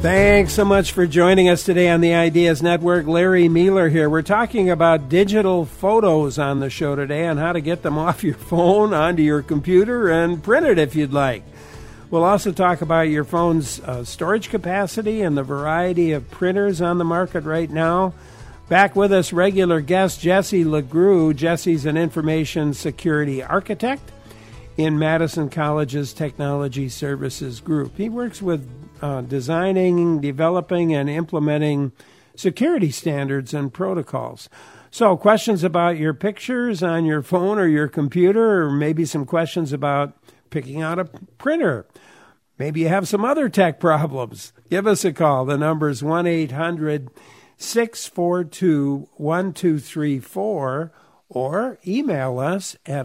Thanks so much for joining us today on the Ideas Network. Larry Mueller here. We're talking about digital photos on the show today and how to get them off your phone onto your computer and print it if you'd like. We'll also talk about your phone's storage capacity and the variety of printers on the market right now. Back with us, regular guest Jesse LeGroux. Jesse's an information security architect in Madison College's Technology Services Group. He works with designing, developing, and implementing security standards and protocols. So questions about your pictures on your phone or your computer, or maybe some questions about picking out a printer. Maybe you have some other tech problems. Give us a call. The number is 1-800-642-1234, or email us at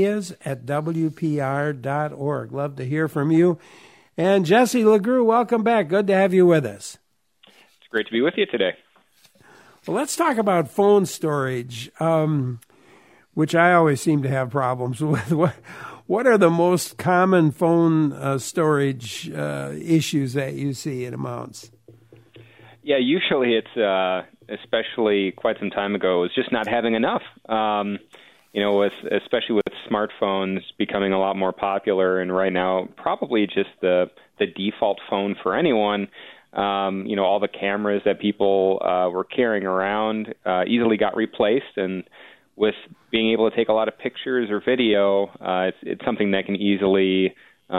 ideas@wpr.org. Love to hear from you. And Jesse LeGroux, welcome back. Good to have you with us. It's great to be with you today. Well, let's talk about phone storage, which I always seem to have problems with. What are the most common phone storage issues that you see in amounts? Yeah, usually it's, especially quite some time ago, it was just not having enough. Especially with smartphones becoming a lot more popular, and right now probably just the default phone for anyone. All the cameras that people were carrying around easily got replaced, and with being able to take a lot of pictures or video, it's something that can easily,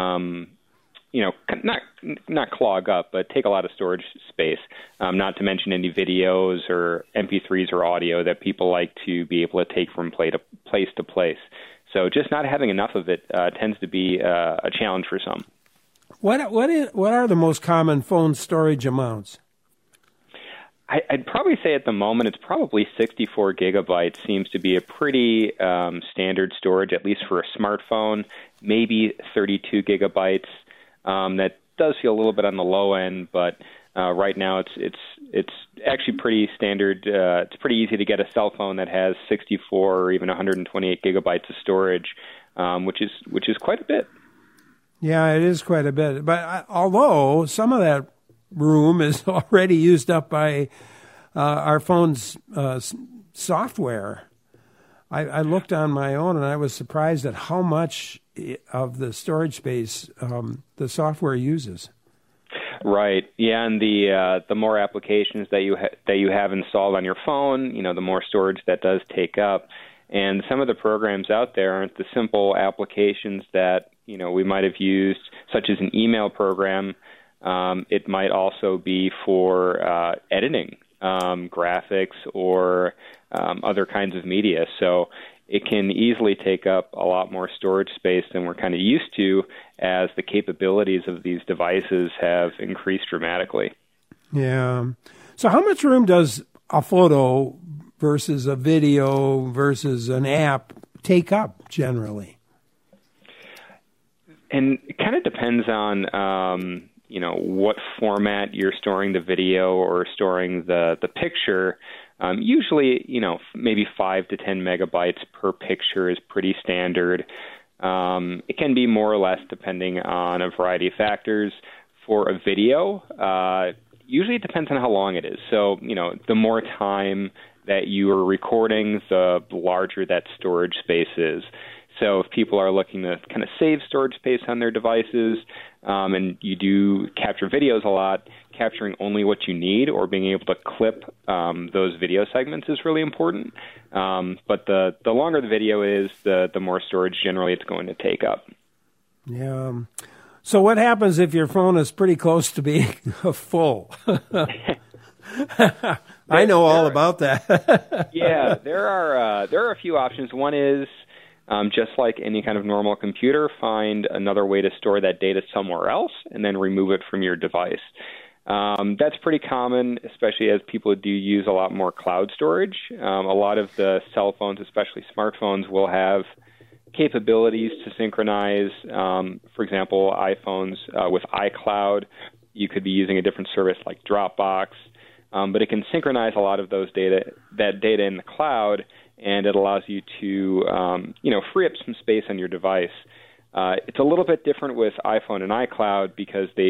not clog up, but take a lot of storage space. Not to mention any videos or MP3s or audio that people like to be able to take from place to place. So just not having enough of it tends to be a challenge for some. What are the most common phone storage amounts? I'd probably say at the moment it's probably 64 gigabytes seems to be a pretty standard storage, at least for a smartphone. Maybe 32 gigabytes. That does feel a little bit on the low end, but right now it's actually pretty standard. It's pretty easy to get a cell phone that has 64 or even 128 gigabytes of storage, which is quite a bit. Yeah, it is quite a bit. But although some of that room is already used up by our phone's software, I looked on my own and I was surprised at how much of the storage space the software uses. Right. Yeah, and the more applications that you have installed on your phone, the more storage that does take up. And some of the programs out there aren't the simple applications that we might have used, such as an email program. It might also be for editing, graphics, or other kinds of media. So it can easily take up a lot more storage space than we're kind of used to as the capabilities of these devices have increased dramatically. Yeah. So how much room does a photo versus a video versus an app take up generally? And it kind of depends on, what format you're storing the video or storing the picture. Usually, maybe 5 to 10 megabytes per picture is pretty standard. It can be more or less depending on a variety of factors. For a video, usually it depends on how long it is. So, the more time that you are recording, the larger that storage space is. So if people are looking to kind of save storage space on their devices, and you do capture videos a lot, capturing only what you need or being able to clip those video segments is really important. But the longer the video is, the more storage generally it's going to take up. Yeah. So what happens if your phone is pretty close to being full? I know all about that. Yeah, there are a few options. One is, just like any kind of normal computer, find another way to store that data somewhere else and then remove it from your device. That's pretty common, especially as people do use a lot more cloud storage. A lot of the cell phones, especially smartphones, will have capabilities to synchronize, for example, iPhones with iCloud. You could be using a different service like Dropbox, but it can synchronize a lot of that data in the cloud, and it allows you to, free up some space on your device. It's a little bit different with iPhone and iCloud because they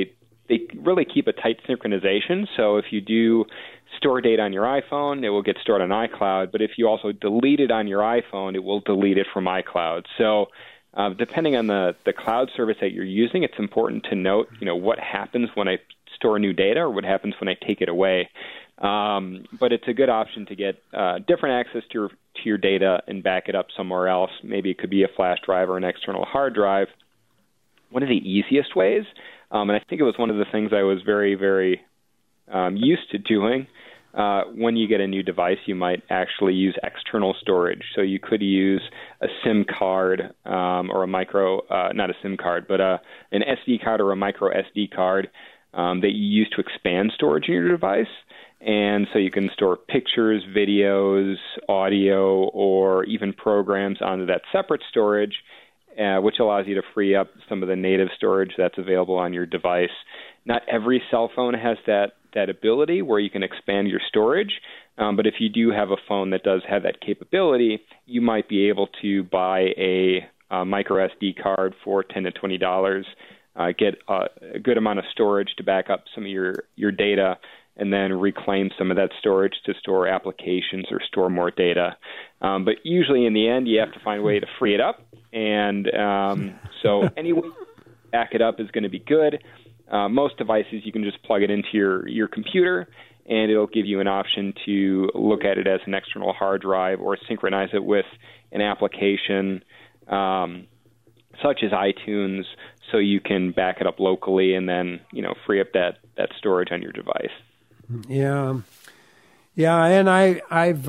they really keep a tight synchronization. So if you do store data on your iPhone, it will get stored on iCloud. But if you also delete it on your iPhone, it will delete it from iCloud. So depending on the cloud service that you're using, it's important to note, what happens when I store new data or what happens when I take it away. But it's a good option to get different access to your data and back it up somewhere else. Maybe it could be a flash drive or an external hard drive. One of the easiest ways, and I think it was one of the things I was very, very used to doing, when you get a new device, you might actually use external storage. So you could use a SIM card or a micro, not a SIM card, but an SD card or a micro SD card that you use to expand storage in your device. And so you can store pictures, videos, audio, or even programs onto that separate storage, which allows you to free up some of the native storage that's available on your device. Not every cell phone has that ability where you can expand your storage, but if you do have a phone that does have that capability, you might be able to buy a micro SD card for $10 to $20, get a good amount of storage to back up some of your data, and then reclaim some of that storage to store applications or store more data. But usually in the end, you have to find a way to free it up. And so any way to back it up is going to be good. Most devices, you can just plug it into your computer, and it'll give you an option to look at it as an external hard drive or synchronize it with an application such as iTunes, so you can back it up locally and then free up that storage on your device. Yeah, and I've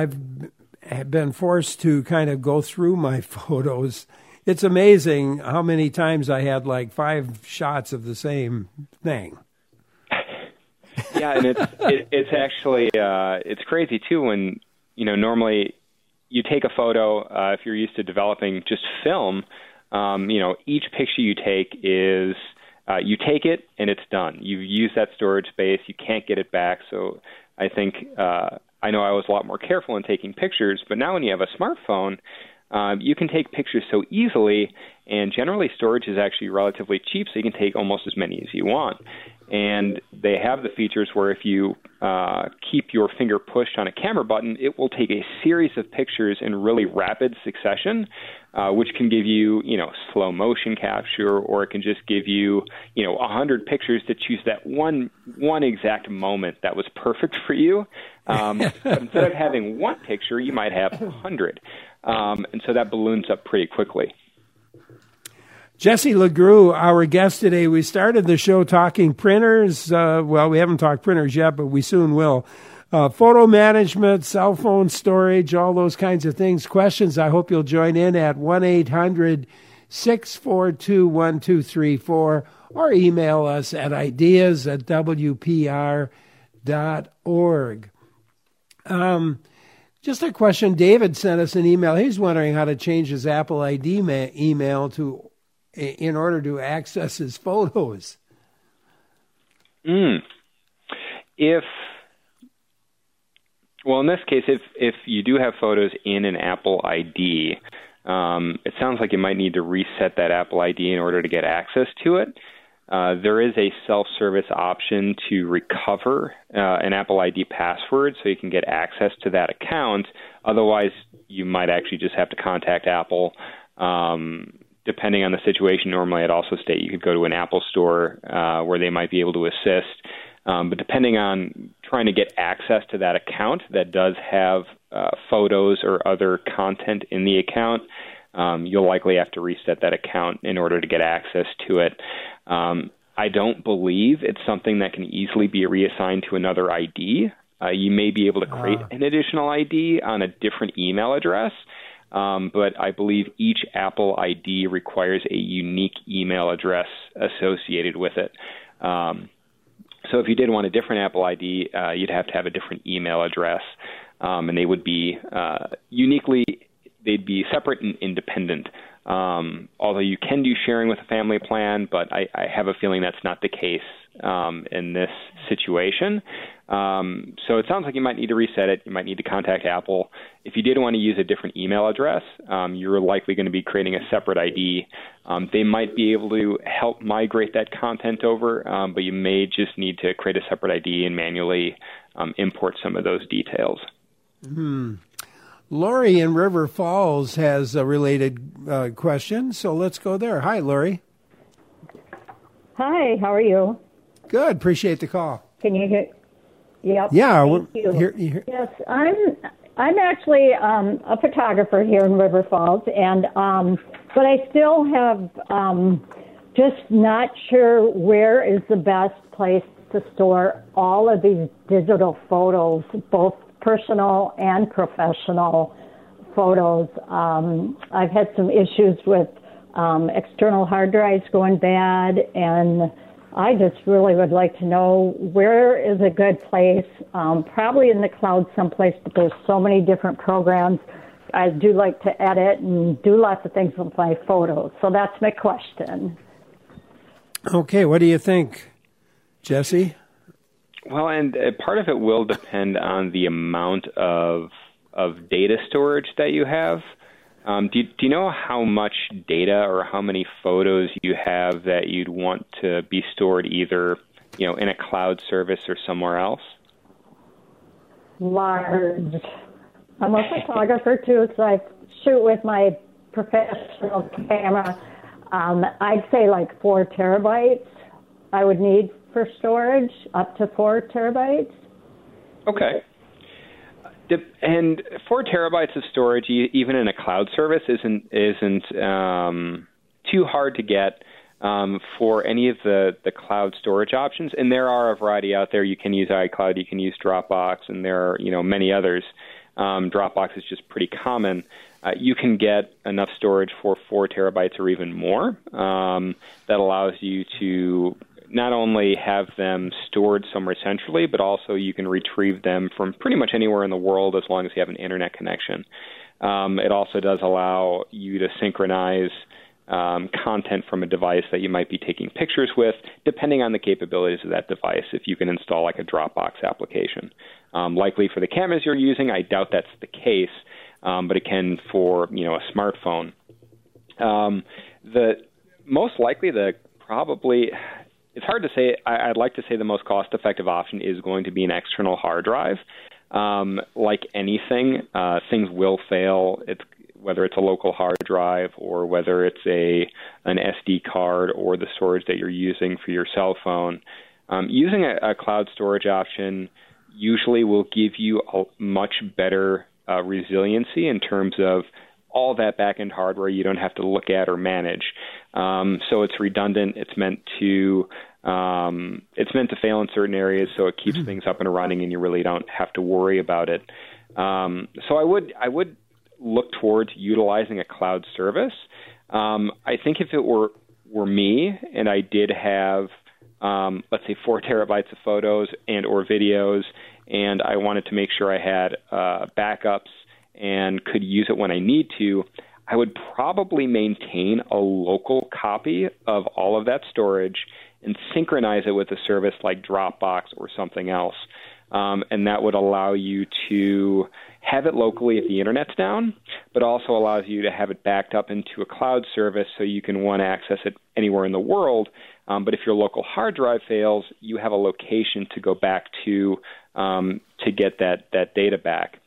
been forced to kind of go through my photos. It's amazing how many times I had like 5 shots of the same thing. Yeah, and it's actually it's crazy too when normally you take a photo if you're used to developing just film. Each picture you take is you take it and it's done. You've used that storage space. You can't get it back. So I think I know I was a lot more careful in taking pictures, but now when you have a smartphone, you can take pictures so easily, and generally storage is actually relatively cheap, so you can take almost as many as you want. And they have the features where if you keep your finger pushed on a camera button, it will take a series of pictures in really rapid succession, which can give you, slow motion capture, or it can just give you, 100 pictures to choose that one exact moment that was perfect for you. But instead of having one picture, you might have 100. And so that balloons up pretty quickly. Jesse LeGroux, our guest today. We started the show talking printers. We haven't talked printers yet, but we soon will. Photo management, cell phone storage, all those kinds of things. Questions, I hope you'll join in at 1-800-642-1234 or email us at ideas@wpr.org. Just a question. David sent us an email. He's wondering how to change his Apple ID email in order to access his photos. In this case, if you do have photos in an Apple ID, it sounds like you might need to reset that Apple ID in order to get access to it. There is a self-service option to recover an Apple ID password so you can get access to that account. Otherwise, you might actually just have to contact Apple. Depending on the situation, normally I'd also state you could go to an Apple store where they might be able to assist. But depending on trying to get access to that account that does have photos or other content in the account, you'll likely have to reset that account in order to get access to it. I don't believe it's something that can easily be reassigned to another ID. You may be able to create an additional ID on a different email address. But I believe each Apple ID requires a unique email address associated with it. So if you did want a different Apple ID, you'd have to have a different email address, and they would be they'd be separate and independent Although you can do sharing with a family plan, but I have a feeling that's not the case in this situation. So it sounds like you might need to reset it. You might need to contact Apple. If you did want to use a different email address, you're likely going to be creating a separate ID. They might be able to help migrate that content over, but you may just need to create a separate ID and manually import some of those details. Lori in River Falls has a related question, so let's go there. Hi, Lori. Hi, how are you? Good. Appreciate the call. Can you hear? Yep. Yeah. Thank you. Here. Yes, I'm actually a photographer here in River Falls, and but I still have just not sure where is the best place to store all of these digital photos, both personal and professional photos. I've had some issues with external hard drives going bad, and I just really would like to know where is a good place, probably in the cloud someplace, but there's so many different programs. I do like to edit and do lots of things with my photos. So that's my question. Okay, what do you think, Jesse? Well, and part of it will depend on the amount of data storage that you have. Do you know how much data or how many photos you have that you'd want to be stored either, in a cloud service or somewhere else? Large. I'm a photographer too, so I shoot with my professional camera. I'd say like 4 terabytes I would need for storage, up to 4 terabytes. Okay. And 4 terabytes of storage, even in a cloud service, isn't too hard to get for any of the cloud storage options. And there are a variety out there. You can use iCloud, you can use Dropbox, and there are many others. Dropbox is just pretty common. You can get enough storage for 4 terabytes or even more. That allows you to not only have them stored somewhere centrally, but also you can retrieve them from pretty much anywhere in the world as long as you have an internet connection. It also does allow you to synchronize content from a device that you might be taking pictures with, depending on the capabilities of that device, if you can install like a Dropbox application. Likely for the cameras you're using, I doubt that's the case, but it can for a smartphone. It's hard to say. I'd like to say the most cost-effective option is going to be an external hard drive. Like anything, things will fail. Whether it's a local hard drive or whether it's an SD card or the storage that you're using for your cell phone. Using a cloud storage option usually will give you a much better resiliency in terms of all that back-end hardware you don't have to look at or manage. So it's redundant. It's meant to fail in certain areas, so it keeps things up and running, and you really don't have to worry about it. So I would look towards utilizing a cloud service. I think if it were me and I did have, let's say, 4 terabytes of photos and or videos, and I wanted to make sure I had backups and could use it when I need to, I would probably maintain a local copy of all of that storage and synchronize it with a service like Dropbox or something else. And that would allow you to have it locally if the internet's down, but also allows you to have it backed up into a cloud service so you can, access it anywhere in the world. But if your local hard drive fails, you have a location to go back to get that data back.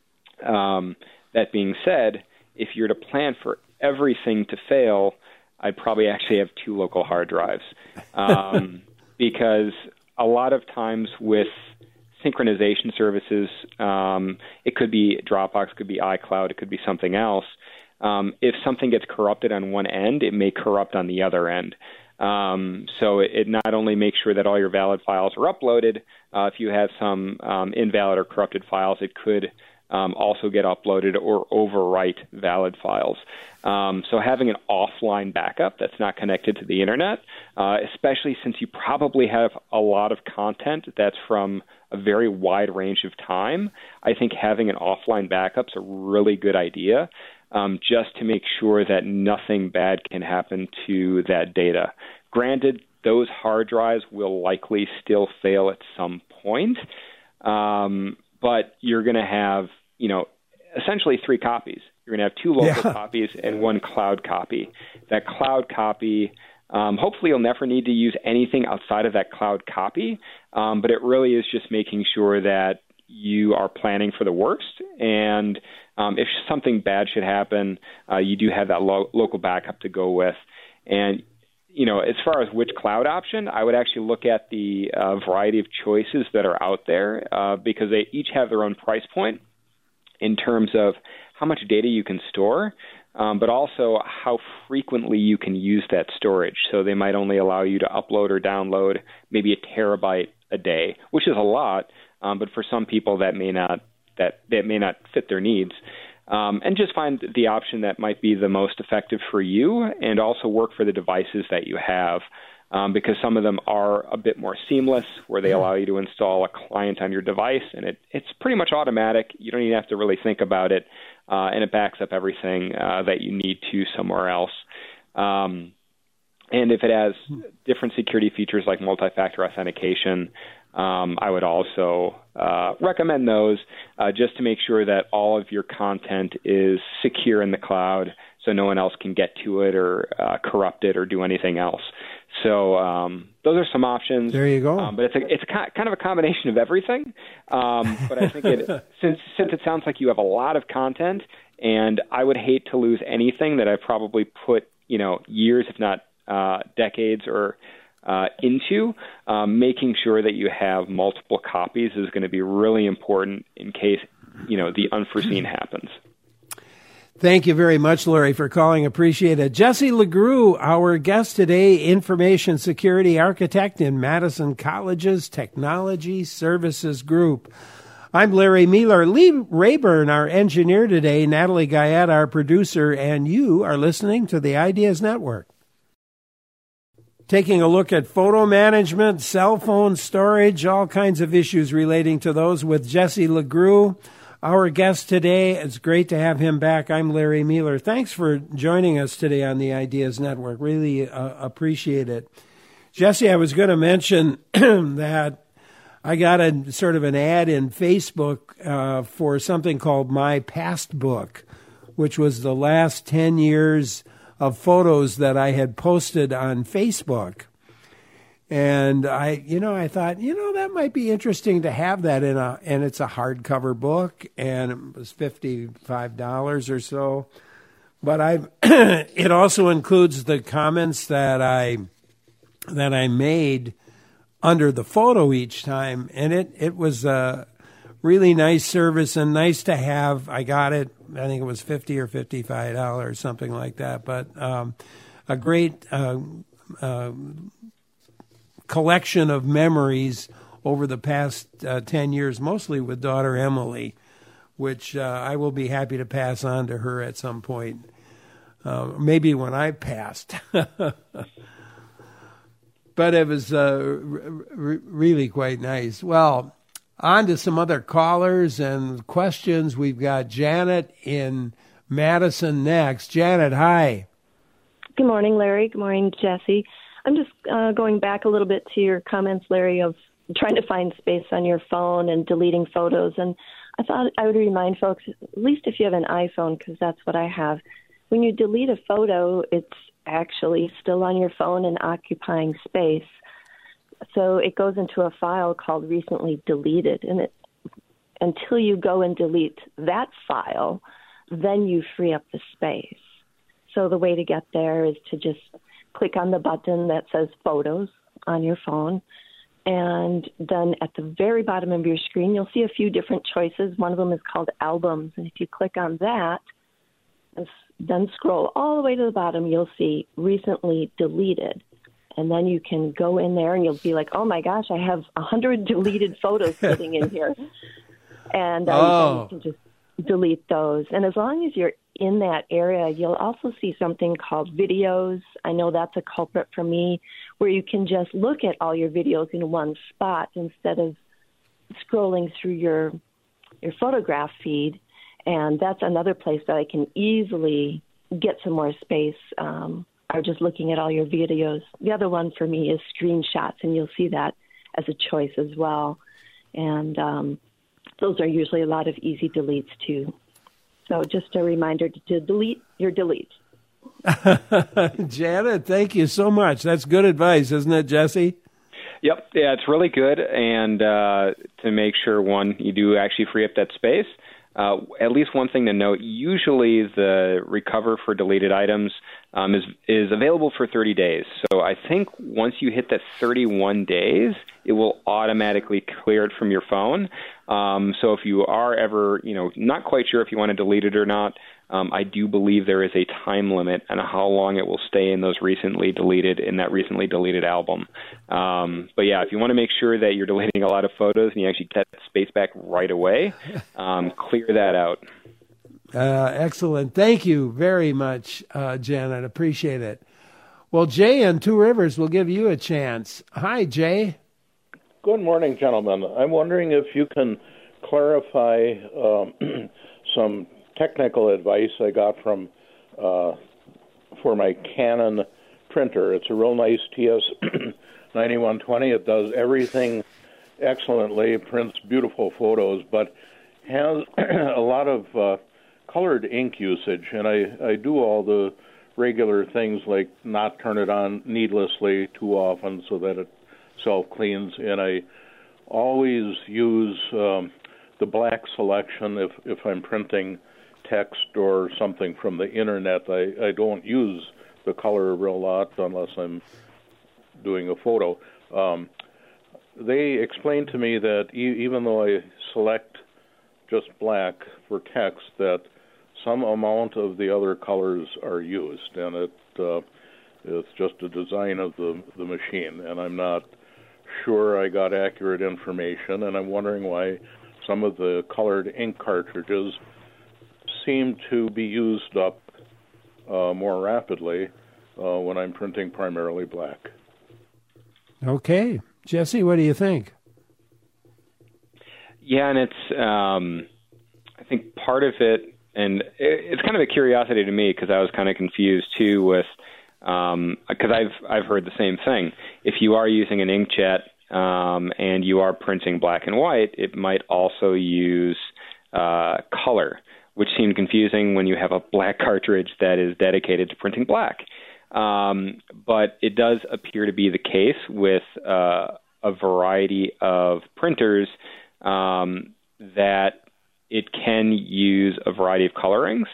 That being said, if you're to plan for everything to fail, I'd probably actually have 2 local hard drives because a lot of times with synchronization services, it could be Dropbox, it could be iCloud, it could be something else. If something gets corrupted on one end, it may corrupt on the other end. So it not only makes sure that all your valid files are uploaded, if you have some invalid or corrupted files, it could also get uploaded or overwrite valid files. So having an offline backup that's not connected to the internet, especially since you probably have a lot of content that's from a very wide range of time, I think having an offline backup's a really good idea. just to make sure that nothing bad can happen to that data. Granted, those hard drives will likely still fail at some point, but you're going to have, essentially 3 copies. You're going to have 2 local copies and 1 cloud copy. That cloud copy, hopefully you'll never need to use anything outside of that cloud copy, but it really is just making sure that you are planning for the worst, and if something bad should happen, you do have that local backup to go with. And as far as which cloud option, I would actually look at the variety of choices that are out there because they each have their own price point in terms of how much data you can store, but also how frequently you can use that storage. So they might only allow you to upload or download maybe a terabyte a day, which is a lot, but for some people that may not fit their needs. And just find the option that might be the most effective for you, and also work for the devices that you have, because some of them are a bit more seamless, where they allow you to install a client on your device, and it's pretty much automatic. You don't even have to really think about it, and it backs up everything that you need to somewhere else. And if it has different security features like multi-factor authentication, I would also recommend those just to make sure that all of your content is secure in the cloud so no one else can get to it or corrupt it or do anything else. So those are some options. There you go. But it's kind of a combination of everything. But I think since it sounds like you have a lot of content, and I would hate to lose anything that I've probably put years, if not decades or into, making sure that you have multiple copies is going to be really important in case, the unforeseen happens. Thank you very much, Larry, for calling. Appreciate it. Jesse LeGroux, our guest today, information security architect in Madison College's Technology Services Group. I'm Larry Meeler. Lee Rayburn, our engineer today, Natalie Guyette, our producer, and you are listening to the Ideas Network. Taking a look at photo management, cell phone storage, all kinds of issues relating to those with Jesse LeGroux, our guest today. It's great to have him back. I'm Larry Meeler. Thanks for joining us today on the Ideas Network. Really appreciate it. Jesse, I was going to mention that I got a sort of an ad in Facebook for something called My Pastbook, which was the last 10 years of photos that I had posted on Facebook. And I thought, that might be interesting to have that and it's a hardcover book, and it was $55 or so. But it also includes the comments that I made under the photo each time, and it was a really nice service and nice to have. I got it, I think it was $50 or $55, something like that. But a great collection of memories over the past 10 years, mostly with daughter Emily, which I will be happy to pass on to her at some point, maybe when I passed. But it was really quite nice. Well, on to some other callers and questions. We've got Janet in Madison next. Janet, hi. Good morning, Larry. Good morning, Jesse. I'm just going back a little bit to your comments, Larry, of trying to find space on your phone and deleting photos. And I thought I would remind folks, at least if you have an iPhone, because that's what I have, when you delete a photo, it's actually still on your phone and occupying space. So it goes into a file called recently deleted, and until you go and delete that file, then you free up the space. So the way to get there is to just click on the button that says Photos on your phone, and then at the very bottom of your screen, you'll see a few different choices. One of them is called Albums, and if you click on that, and then scroll all the way to the bottom, you'll see Recently Deleted. And then you can go in there and you'll be like, oh my gosh, I have 100 deleted photos sitting in here. And you can just delete those. And as long as you're in that area, you'll also see something called Videos. I know that's a culprit for me, where you can just look at all your videos in one spot instead of scrolling through your photograph feed. And that's another place that I can easily get some more space, or just looking at all your videos. The other one for me is screenshots, and you'll see that as a choice as well. And those are usually a lot of easy deletes too. So just a reminder to delete your deletes. Janet, thank you so much. That's good advice, isn't it, Jesse? Yep. Yeah, it's really good. And to make sure, one, you do actually free up that space. At least one thing to note, usually the recover for deleted items is available for 30 days. So I think once you hit that 31 days, it will automatically clear it from your phone. So if you are ever, not quite sure if you want to delete it or not, I do believe there is a time limit on how long it will stay in that recently deleted album. But yeah, if you want to make sure that you're deleting a lot of photos and you actually get that space back right away, clear that out. Excellent. Thank you very much, Janet. Appreciate it. Well, Jay in Two Rivers will give you a chance. Hi, Jay. Good morning, gentlemen. I'm wondering if you can clarify some technical advice I got from for my Canon printer. It's a real nice TS9120. It does everything excellently. It prints beautiful photos, but has a lot of colored ink usage, and I do all the regular things like not turn it on needlessly too often so that it self-cleans, and I always use the black selection if I'm printing text or something from the internet. I don't use the color a real lot unless I'm doing a photo. They explained to me that even though I select just black for text, that some amount of the other colors are used, and it's just a design of the machine, and I'm not sure I got accurate information, and I'm wondering why some of the colored ink cartridges seem to be used up more rapidly when I'm printing primarily black. Okay. Jesse, what do you think? Yeah, and it's, I think part of it, and it's kind of a curiosity to me because I was kind of confused too with, because I've heard the same thing. If you are using an inkjet and you are printing black and white, it might also use color, which seemed confusing when you have a black cartridge that is dedicated to printing black. But it does appear to be the case with a variety of printers that it can use a variety of colorings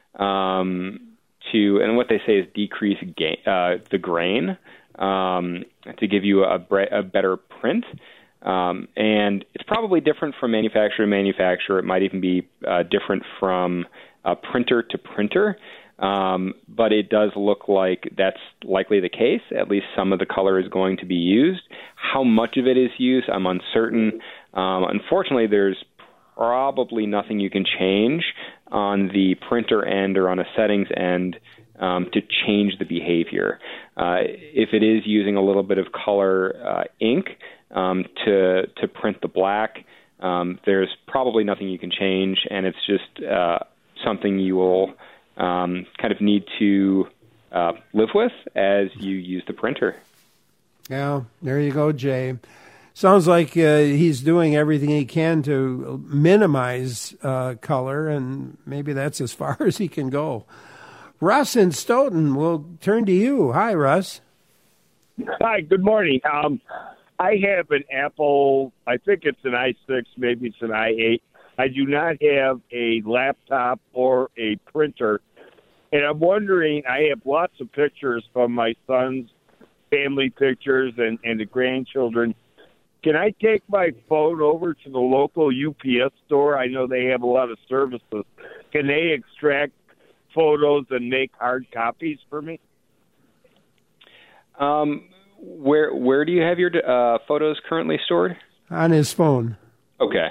and what they say is decrease the grain to give you a better print. And it's probably different from manufacturer to manufacturer. It might even be different from printer to printer. But it does look like that's likely the case. At least some of the color is going to be used. How much of it is used, I'm uncertain. Unfortunately, there's probably nothing you can change on the printer end or on a settings end to change the behavior. If it is using a little bit of color ink to print the black, there's probably nothing you can change, and it's just something you will kind of need to live with as you use the printer. Yeah, there you go, Jay. Sounds like he's doing everything he can to minimize color, and maybe that's as far as he can go. Russ in Stoughton, we'll turn to you. Hi, Russ. Hi, good morning. I have an Apple, I think it's an i6, maybe it's an i8. I do not have a laptop or a printer, and I'm wondering, I have lots of pictures from my son's family pictures and the grandchildren. Can I take my phone over to the local UPS store? I know they have a lot of services. Can they extract photos and make hard copies for me? Where do you have your photos currently stored? On his phone. Okay.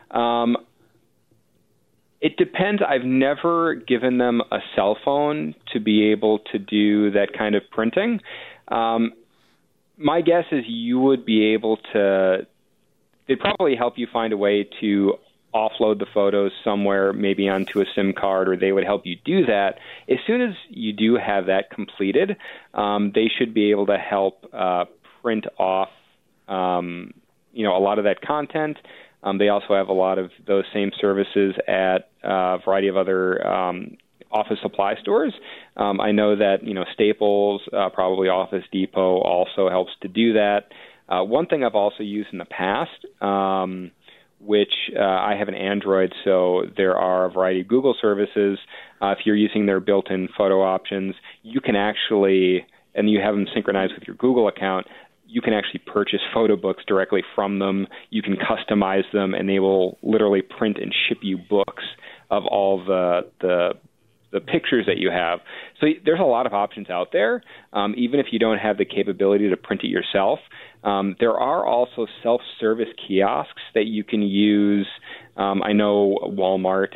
It depends. I've never given them a cell phone to be able to do that kind of printing. My guess is you would be able to, they'd probably help you find a way to offload the photos somewhere, maybe onto a SIM card, or they would help you do that. As soon as you do have that completed, they should be able to help print off, a lot of that content. They also have a lot of those same services at a variety of other office supply stores. I know that, Staples, probably Office Depot also helps to do that. One thing I've also used in the past, which I have an Android, so there are a variety of Google services. If you're using their built-in photo options, you can actually, and you have them synchronized with your Google account, you can actually purchase photo books directly from them. You can customize them, and they will literally print and ship you books of all the pictures that you have. So there's a lot of options out there, even if you don't have the capability to print it yourself. There are also self-service kiosks that you can use. I know Walmart,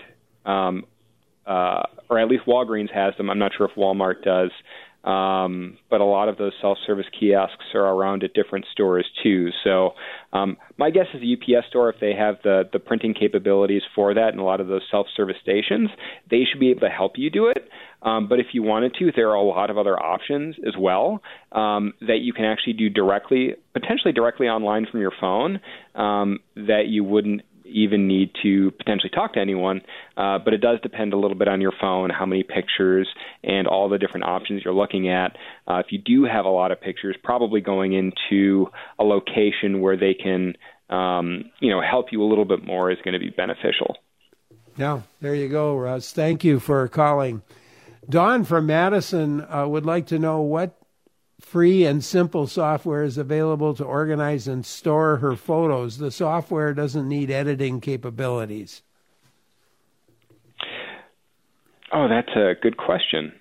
or at least Walgreens has them. I'm not sure if Walmart does. But a lot of those self-service kiosks are around at different stores too. So my guess is the UPS store, if they have the printing capabilities for that and a lot of those self-service stations, they should be able to help you do it. But if you wanted to, there are a lot of other options as well that you can actually do potentially directly online from your phone that you wouldn't even need to potentially talk to anyone, but it does depend a little bit on your phone, how many pictures, and all the different options you're looking at. If you do have a lot of pictures, probably going into a location where they can, help you a little bit more is going to be beneficial. Yeah, there you go, Russ. Thank you for calling. Dawn from Madison would like to know what free and simple software is available to organize and store her photos. The software doesn't need editing capabilities. Oh, that's a good question.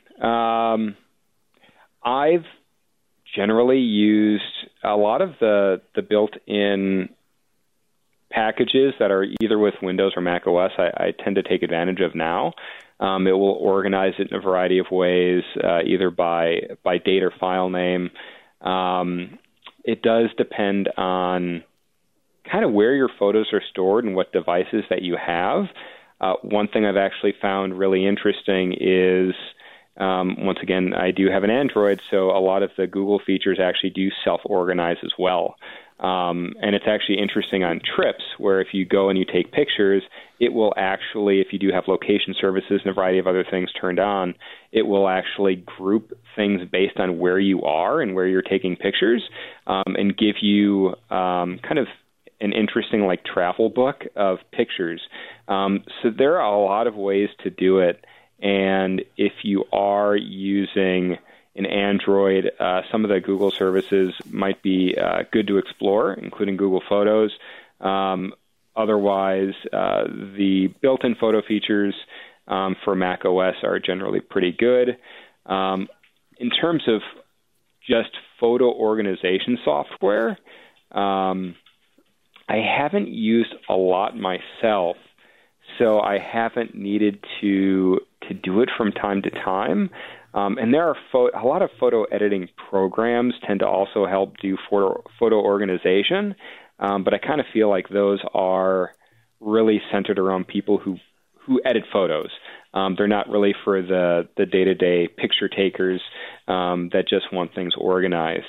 I've generally used a lot of the built-in packages that are either with Windows or Mac OS. I tend to take advantage of now. It will organize it in a variety of ways, either by date or file name. It does depend on kind of where your photos are stored and what devices that you have. One thing I've actually found really interesting is, once again, I do have an Android, so a lot of the Google features actually do self-organize as well. And it's actually interesting on trips where if you go and you take pictures, it will actually, if you do have location services and a variety of other things turned on, it will actually group things based on where you are and where you're taking pictures, and give you kind of an interesting like travel book of pictures. So there are a lot of ways to do it. And if you are using an Android, some of the Google services might be good to explore, including Google Photos. Otherwise, the built-in photo features for Mac OS are generally pretty good. In terms of just photo organization software, I haven't used a lot myself, so I haven't needed to do it from time to time. And there are a lot of photo editing programs tend to also help do photo organization, but I kind of feel like those are really centered around people who edit photos. They're not really for the day-to-day picture takers that just want things organized.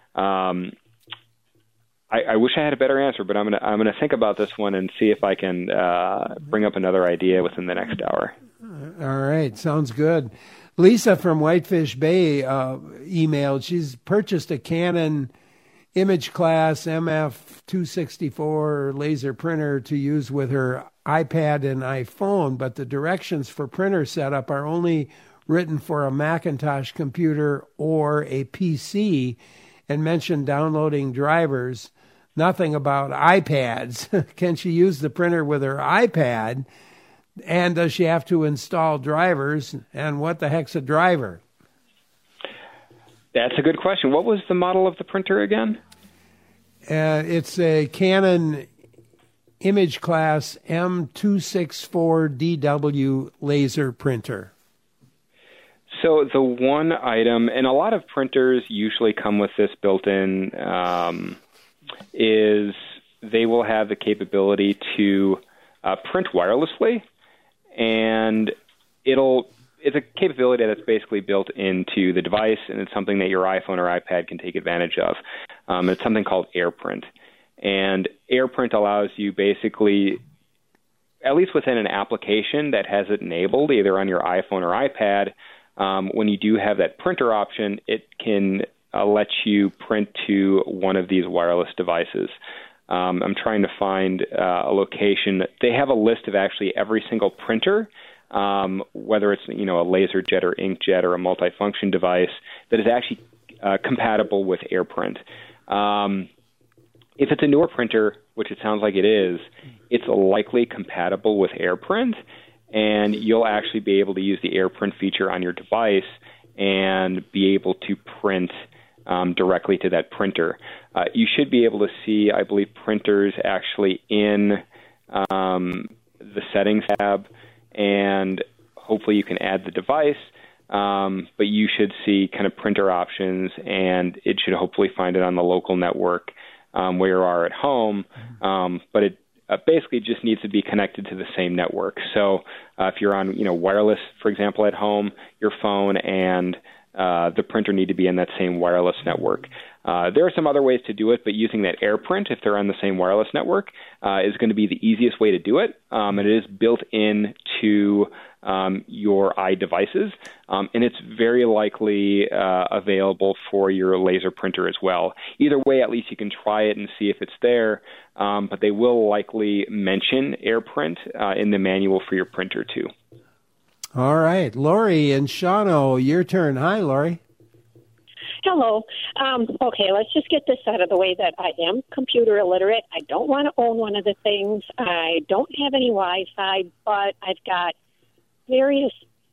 I wish I had a better answer, but I'm gonna think about this one and see if I can bring up another idea within the next hour. All right, sounds good. Lisa from Whitefish Bay emailed. She's purchased a Canon Image Class MF264 laser printer to use with her iPad and iPhone, but the directions for printer setup are only written for a Macintosh computer or a PC and mentioned downloading drivers, nothing about iPads. Can she use the printer with her iPad? And does she have to install drivers? And what the heck's a driver? That's a good question. What was the model of the printer again? It's a Canon Image Class M264DW laser printer. So the one item, and a lot of printers usually come with this built-in, is they will have the capability to print wirelessly, and it's a capability that's basically built into the device, and it's something that your iPhone or iPad can take advantage of. It's something called AirPrint. And AirPrint allows you basically, at least within an application that has it enabled, either on your iPhone or iPad, when you do have that printer option, it can let you print to one of these wireless devices. I'm trying to find a location. They have a list of actually every single printer, whether it's a LaserJet or inkjet or a multifunction device that is actually compatible with AirPrint. If it's a newer printer, which it sounds like it is, it's likely compatible with AirPrint, and you'll actually be able to use the AirPrint feature on your device and be able to print directly to that printer. You should be able to see, I believe, printers actually in the settings tab, and hopefully you can add the device, but you should see kind of printer options, and it should hopefully find it on the local network where you are at home, but it basically just needs to be connected to the same network. So if you're on wireless, for example, at home, your phone and the printer need to be in that same wireless network. There are some other ways to do it, but using that AirPrint, if they're on the same wireless network, is going to be the easiest way to do it. And it is built into your iDevices, and it's very likely available for your laser printer as well. Either way, at least you can try it and see if it's there, but they will likely mention AirPrint in the manual for your printer too. All right. Lori and Shawano, your turn. Hi, Lori. Hello. Okay, let's just get this out of the way that I am computer illiterate. I don't want to own one of the things. I don't have any Wi-Fi, but I've got various,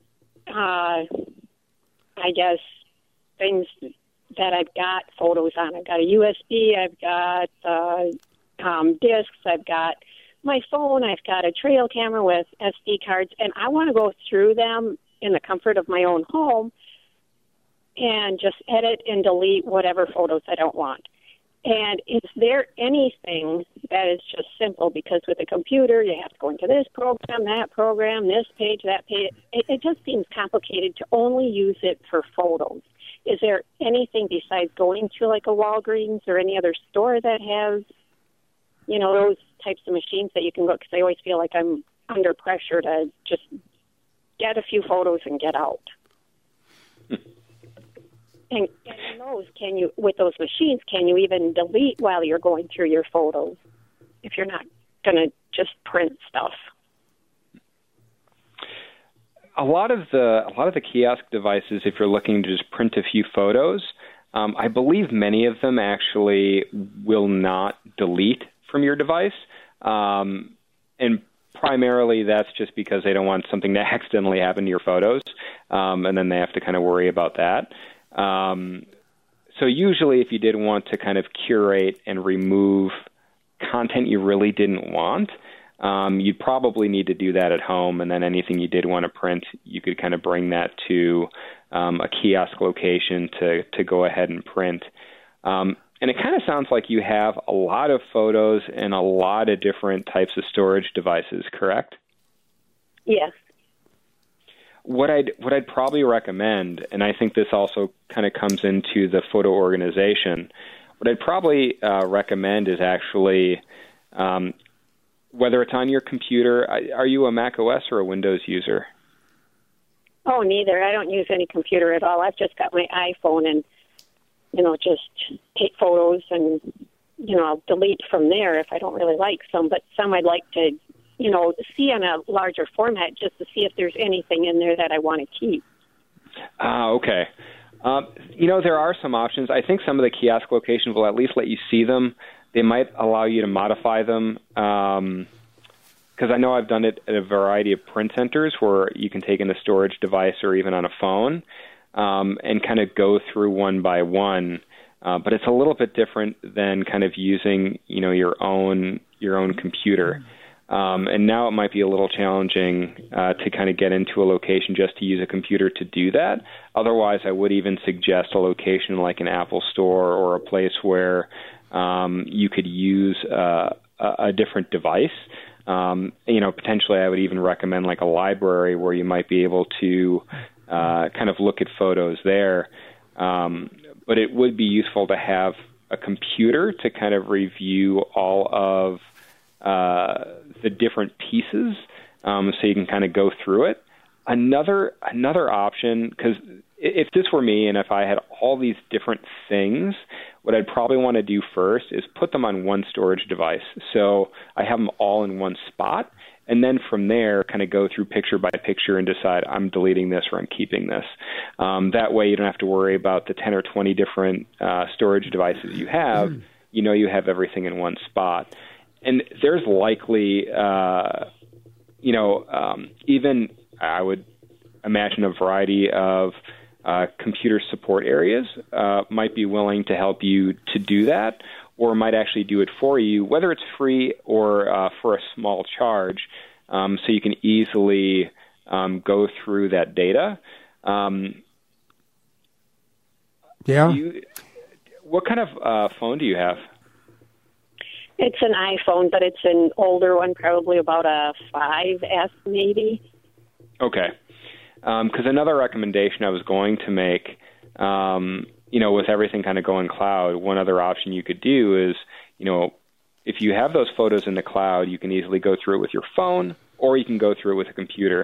things that I've got photos on. I've got a USB, I've got discs, I've got my phone, I've got a trail camera with SD cards, and I want to go through them in the comfort of my own home and just edit and delete whatever photos I don't want. And is there anything that is just simple? Because with a computer, you have to go into this program, this page, that page. It just seems complicated to only use it for photos. Is there anything besides going to like a Walgreens or any other store that has, those types of machines that you can go? Because I always feel like I'm under pressure to just get a few photos and get out. And in those, with those machines, can you even delete while you're going through your photos if you're not going to just print stuff? A lot of the kiosk devices, if you're looking to just print a few photos, I believe many of them actually will not delete from your device, and primarily that's just because they don't want something to accidentally happen to your photos, and then they have to kind of worry about that. So usually if you did want to kind of curate and remove content you really didn't want, you'd probably need to do that at home, and then anything you did want to print, you could kind of bring that to a kiosk location to go ahead and print. And it kind of sounds like you have a lot of photos and a lot of different types of storage devices, correct? Yes. What I'd probably recommend, and I think this also kind of comes into the photo organization, what I'd probably recommend is actually, whether it's on your computer, are you a Mac OS or a Windows user? Oh, neither. I don't use any computer at all. I've just got my iPhone and, just take photos and, I'll delete from there if I don't really like some, but some I'd like to see on a larger format just to see if there's anything in there that I want to keep. Okay. There are some options. I think some of the kiosk locations will at least let you see them. They might allow you to modify them, because I know I've done it at a variety of print centers where you can take in a storage device or even on a phone and kind of go through one by one. But it's a little bit different than kind of using, your own computer. And now it might be a little challenging to kind of get into a location just to use a computer to do that. Otherwise, I would even suggest a location like an Apple store or a place where you could use a different device. Potentially I would even recommend like a library where you might be able to kind of look at photos there. But it would be useful to have a computer to kind of review all of the different pieces, so you can kind of go through it. Another option, because if this were me and if I had all these different things, what I'd probably want to do first is put them on one storage device. So I have them all in one spot, and then from there kind of go through picture by picture and decide I'm deleting this or I'm keeping this. That way you don't have to worry about the 10 or 20 different storage devices you have. You have everything in one spot. And there's likely, even I would imagine a variety of computer support areas might be willing to help you to do that, or might actually do it for you, whether it's free or for a small charge, so you can easily go through that data. What kind of phone do you have? It's an iPhone, but it's an older one, probably about a 5S maybe. Okay. Because another recommendation I was going to make, with everything kind of going cloud, one other option you could do is, if you have those photos in the cloud, you can easily go through it with your phone, or you can go through it with a computer.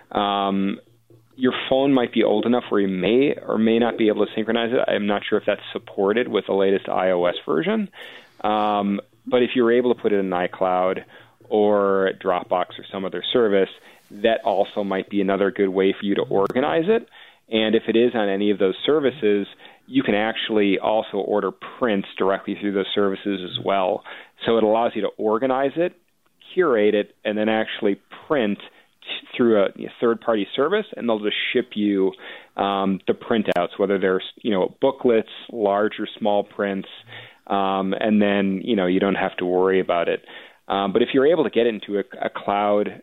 Your phone might be old enough where you may or may not be able to synchronize it. I'm not sure if that's supported with the latest iOS version. But if you're able to put it in iCloud or Dropbox or some other service, that also might be another good way for you to organize it. And if it is on any of those services, you can actually also order prints directly through those services as well. So it allows you to organize it, curate it, and then actually print through a third-party service, and they'll just ship you the printouts, whether they're booklets, large or small prints, and then you don't have to worry about it. But if you're able to get into a cloud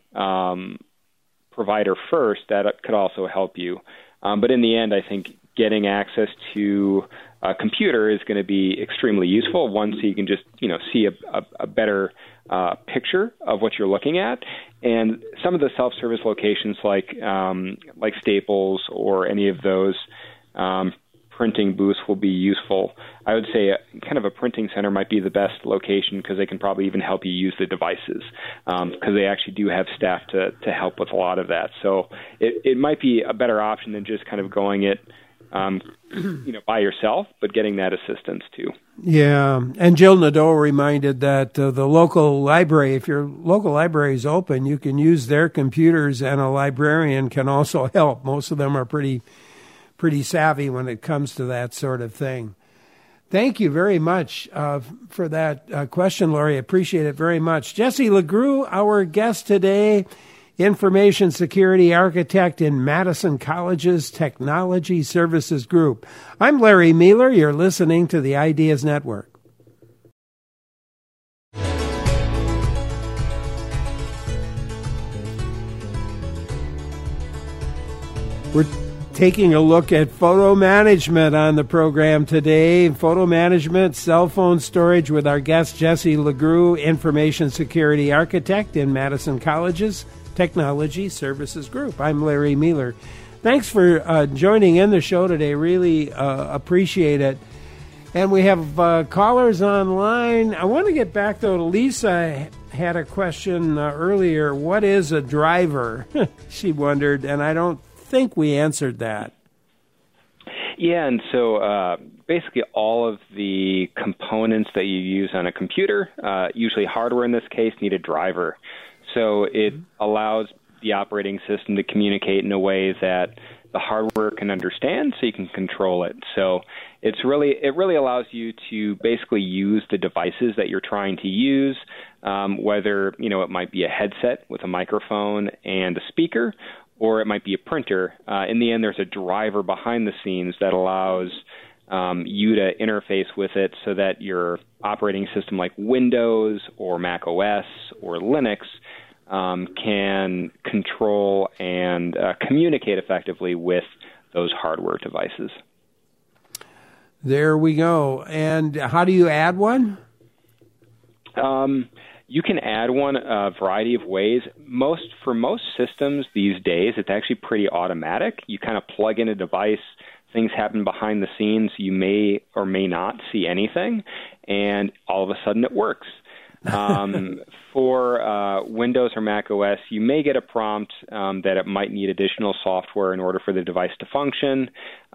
provider first, that could also help you. But in the end, I think getting access to a computer is going to be extremely useful. One, so you can just see a better picture of what you're looking at, and some of the self-service locations like Staples or any of those printing booths will be useful. I would say kind of a printing center might be the best location because they can probably even help you use the devices because they actually do have staff to help with a lot of that. So it might be a better option than just kind of going it by yourself, but getting that assistance too. Yeah, and Jill Nadeau reminded that the local library, if your local library is open, you can use their computers, and a librarian can also help. Most of them are pretty savvy when it comes to that sort of thing. Thank you very much for that question, Lori. Appreciate it very much. Jesse LeGroux, our guest today, Information Security Architect in Madison College's Technology Services Group. I'm Larry Mueller. You're listening to the Ideas Network. We're taking a look at photo management on the program today. Photo management, cell phone storage with our guest, Jesse LeGroux, Information Security Architect in Madison College's Technology Services Group. I'm Larry Mueller. Thanks for joining in the show today. Really appreciate it. And we have callers online. I want to get back, though, to Lisa. Had a question earlier. What is a driver? She wondered, and I don't think we answered that. Yeah, and so basically all of the components that you use on a computer, usually hardware in this case, need a driver. So it allows the operating system to communicate in a way that the hardware can understand, so you can control it. So it really allows you to basically use the devices that you're trying to use, whether it might be a headset with a microphone and a speaker, or it might be a printer. In the end, there's a driver behind the scenes that allows you to interface with it so that your operating system like Windows or Mac OS or Linux can control and communicate effectively with those hardware devices. There we go. And how do you add one? You can add one a variety of ways. For most systems these days, it's actually pretty automatic. You kind of plug in a device, things happen behind the scenes. You may or may not see anything, and all of a sudden it works. For Windows or Mac OS, you may get a prompt that it might need additional software in order for the device to function,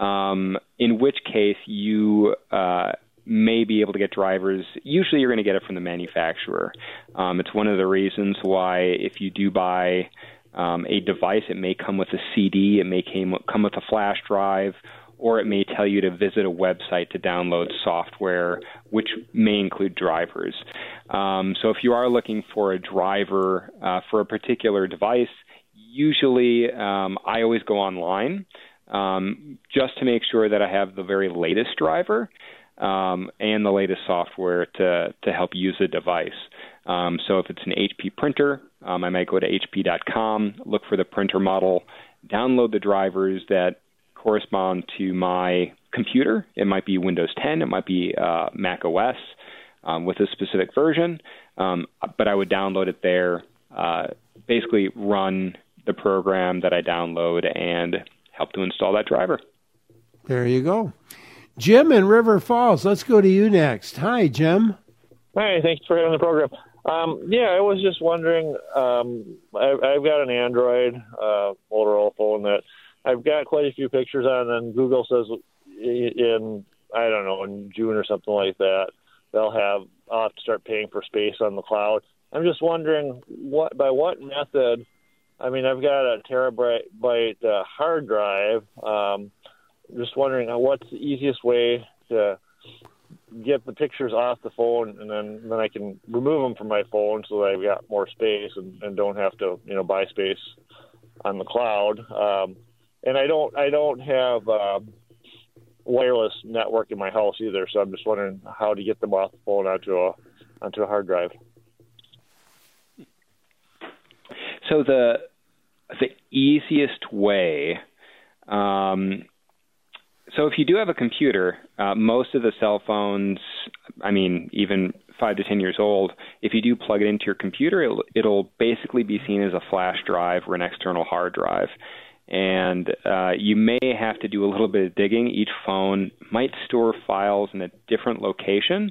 in which case you may be able to get drivers. Usually you're going to get it from the manufacturer. It's one of the reasons why if you do buy a device, it may come with a CD, it may come with a flash drive, or it may tell you to visit a website to download software, which may include drivers. So if you are looking for a driver for a particular device, usually I always go online just to make sure that I have the very latest driver and the latest software to help use the device. So if it's an HP printer, I might go to hp.com, look for the printer model, download the drivers that correspond to my computer. It might be Windows 10, it might be Mac OS with a specific version, but I would download it there, basically run the program that I download and help to install that driver. There you go. Jim in River Falls, let's go to you next. Hi, Jim. Hi, thanks for having the program. I was just wondering, I've got an Android Motorola phone that I've got quite a few pictures on, and Google says in June or something like that, I'll have to start paying for space on the cloud. I'm just wondering by what method. I mean, I've got a terabyte hard drive. Just wondering what's the easiest way to get the pictures off the phone, and then I can remove them from my phone so that I've got more space and don't have to buy space on the cloud. And I don't have wireless network in my house either, so I'm just wondering how to get them off the phone onto a hard drive. So the easiest way. So if you do have a computer, most of the cell phones, I mean, even 5 to 10 years old, if you do plug it into your computer, it'll basically be seen as a flash drive or an external hard drive. And you may have to do a little bit of digging. Each phone might store files in a different location,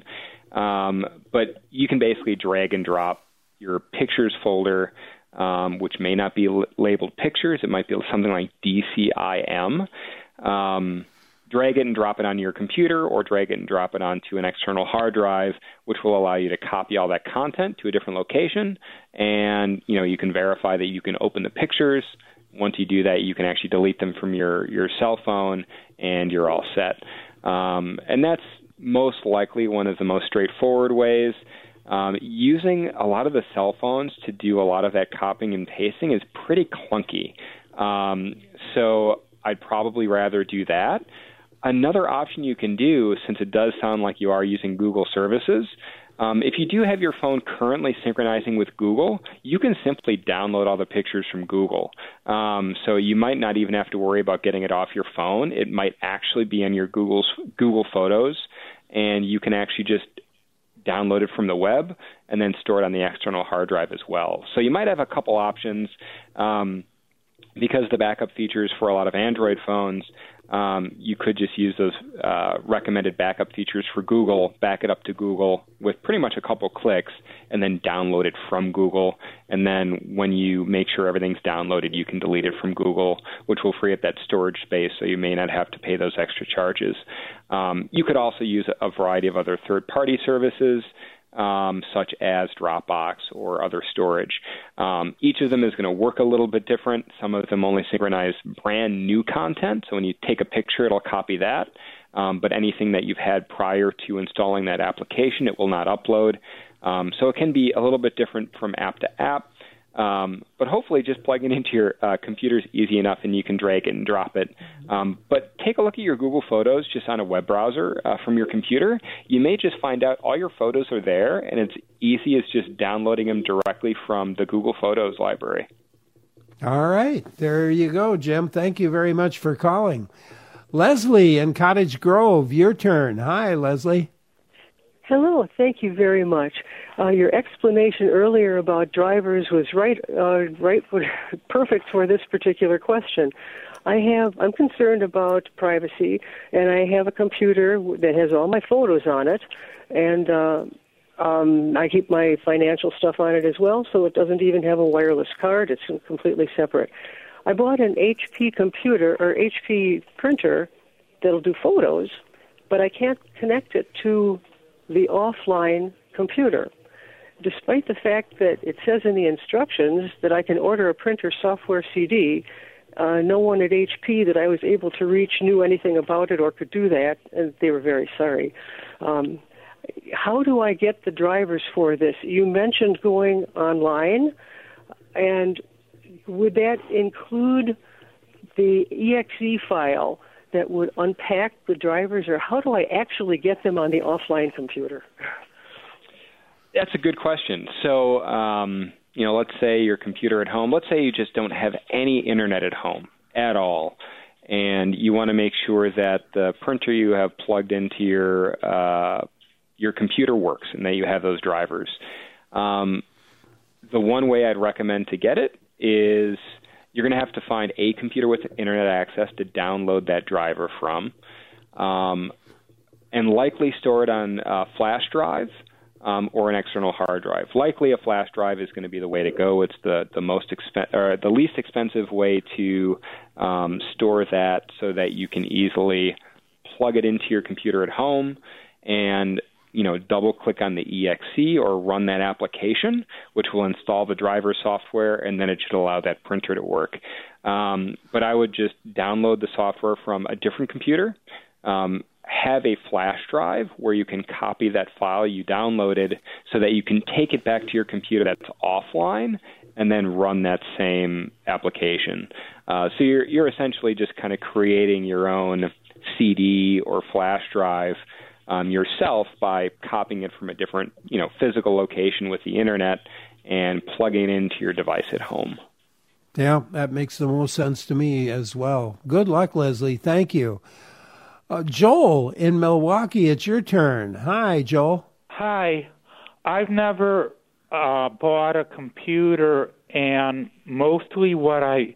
but you can basically drag and drop your pictures folder, which may not be labeled pictures. It might be something like DCIM. Drag it and drop it onto your computer, or drag it and drop it onto an external hard drive, which will allow you to copy all that content to a different location. And, you can verify that you can open the pictures. Once you do that, you can actually delete them from your cell phone, and you're all set. And that's most likely one of the most straightforward ways. Using a lot of the cell phones to do a lot of that copying and pasting is pretty clunky. So I'd probably rather do that. Another option you can do, since it does sound like you are using Google services, if you do have your phone currently synchronizing with Google, you can simply download all the pictures from Google. So you might not even have to worry about getting it off your phone. It might actually be in your Google Photos, and you can actually just download it from the web and then store it on the external hard drive as well. So you might have a couple options. Because the backup features for a lot of Android phones, you could just use those recommended backup features for Google, back it up to Google with pretty much a couple clicks, and then download it from Google. And then when you make sure everything's downloaded, you can delete it from Google, which will free up that storage space, so you may not have to pay those extra charges. You could also use a variety of other third-party services, such as Dropbox or other storage. Each of them is going to work a little bit different. Some of them only synchronize brand new content. So when you take a picture, it'll copy that. But anything that you've had prior to installing that application, it will not upload. So it can be a little bit different from app to app. But hopefully just plugging into your computer is easy enough and you can drag it and drop it. But take a look at your Google Photos just on a web browser from your computer. You may just find out all your photos are there, and it's easy as just downloading them directly from the Google Photos library. All right. There you go, Jim. Thank you very much for calling. Leslie in Cottage Grove, your turn. Hi, Leslie. Hello, thank you very much. Your explanation earlier about drivers was perfect for this particular question. I'm concerned about privacy, and I have a computer that has all my photos on it, and I keep my financial stuff on it as well, so it doesn't even have a wireless card. It's completely separate. I bought an HP computer or HP printer that'll do photos, but I can't connect it to the offline computer, despite the fact that it says in the instructions that I can order a printer software CD. No one at HP that I was able to reach knew anything about it or could do that, and they were very sorry. How do I get the drivers for this? You mentioned going online, and would that include the EXE file that would unpack the drivers, or how do I actually get them on the offline computer? That's a good question. So, let's say your computer at home, let's say you just don't have any internet at home at all, and you want to make sure that the printer you have plugged into your computer works and that you have those drivers. The one way I'd recommend to get it is you're going to have to find a computer with internet access to download that driver from, and likely store it on a flash drive or an external hard drive. Likely a flash drive is going to be the way to go. It's the least expensive way to store that so that you can easily plug it into your computer at home and double-click on the EXE or run that application, which will install the driver software, and then it should allow that printer to work. But I would just download the software from a different computer, have a flash drive where you can copy that file you downloaded so that you can take it back to your computer that's offline and then run that same application. So you're essentially just kind of creating your own CD or flash drive yourself by copying it from a different, physical location with the internet and plugging it into your device at home. Yeah, that makes the most sense to me as well. Good luck, Leslie. Thank you. Joel in Milwaukee, it's your turn. Hi, Joel. Hi. I've never bought a computer, and mostly what I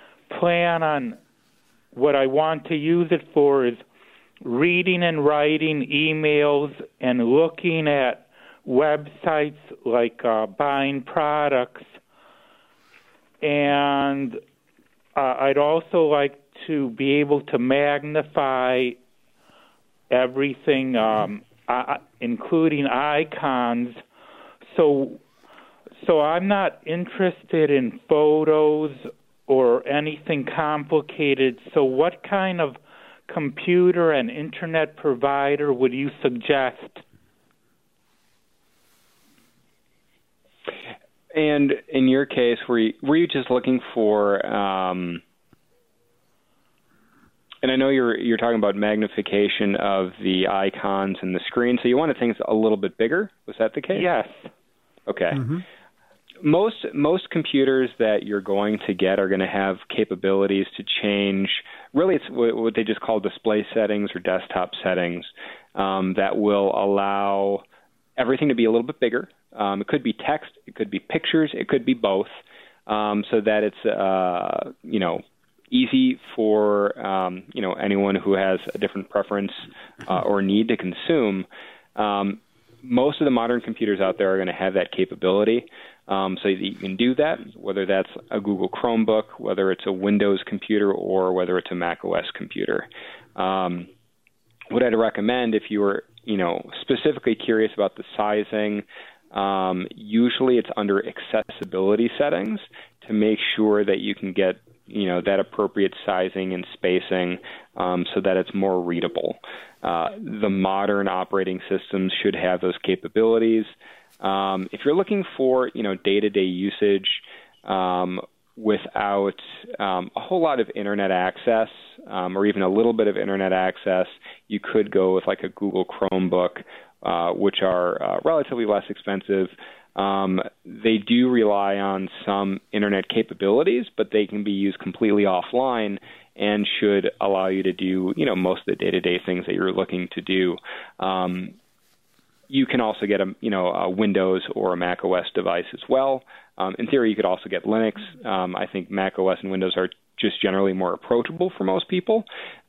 want to use it for is reading and writing emails and looking at websites like buying products. And I'd also like to be able to magnify everything, including icons. So I'm not interested in photos or anything complicated. So what kind of computer and internet provider would you suggest? And in your case, were you just looking for? And I know you're talking about magnification of the icons and the screen. So you wanted things a little bit bigger. Was that the case? Yes. Okay. Mm-hmm. Most computers that you're going to get are going to have capabilities to change. Really, it's what they just call display settings or desktop settings that will allow everything to be a little bit bigger. It could be text, it could be pictures, it could be both, so that it's easy for anyone who has a different preference or need to consume. Most of the modern computers out there are going to have that capability. So that you can do that, whether that's a Google Chromebook, whether it's a Windows computer, or whether it's a Mac OS computer. What I'd recommend if you were, specifically curious about the sizing, usually it's under accessibility settings to make sure that you can get, that appropriate sizing and spacing so that it's more readable. The modern operating systems should have those capabilities. If you're looking for, day-to-day usage without a whole lot of internet access or even a little bit of internet access, you could go with like a Google Chromebook, which are relatively less expensive. They do rely on some internet capabilities, but they can be used completely offline and should allow you to do, most of the day-to-day things that you're looking to do. You can also get a Windows or a Mac OS device as well. In theory, you could also get Linux. I think Mac OS and Windows are just generally more approachable for most people.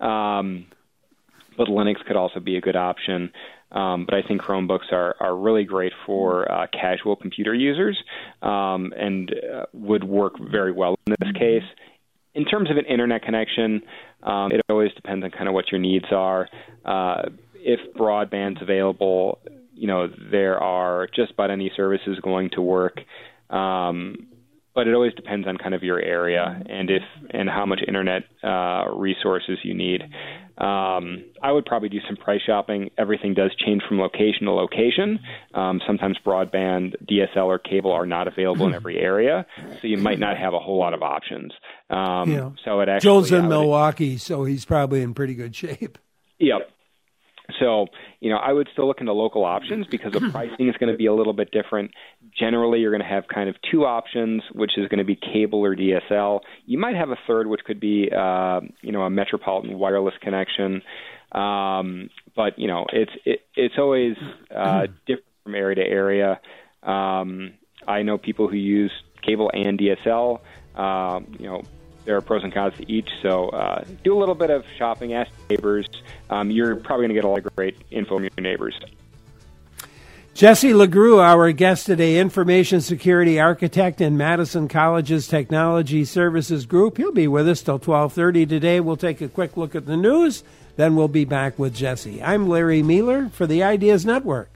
But Linux could also be a good option. But I think Chromebooks are really great for casual computer users and would work very well in this case. In terms of an internet connection, it always depends on kind of what your needs are. If broadband's available, there are just about any services going to work. But it always depends on kind of your area and how much internet resources you need. I would probably do some price shopping. Everything does change from location to location. Sometimes broadband, DSL, or cable are not available in every area, so you might not have a whole lot of options. So it actually, Joel's in Milwaukee, so he's probably in pretty good shape. Yep. So, I would still look into local options because the pricing is going to be a little bit different. Generally, you're going to have kind of two options, which is going to be cable or DSL. You might have a third, which could be, a metropolitan wireless connection. But, it's always different from area to area. I know people who use cable and DSL. There are pros and cons to each, so do a little bit of shopping, ask neighbors. You're probably going to get a lot of great info from your neighbors. Jesse LeGroux, our guest today, information security architect in Madison College's Technology Services Group. He'll be with us till 12:30 today. We'll take a quick look at the news, then we'll be back with Jesse. I'm Larry Mealer for the Ideas Network.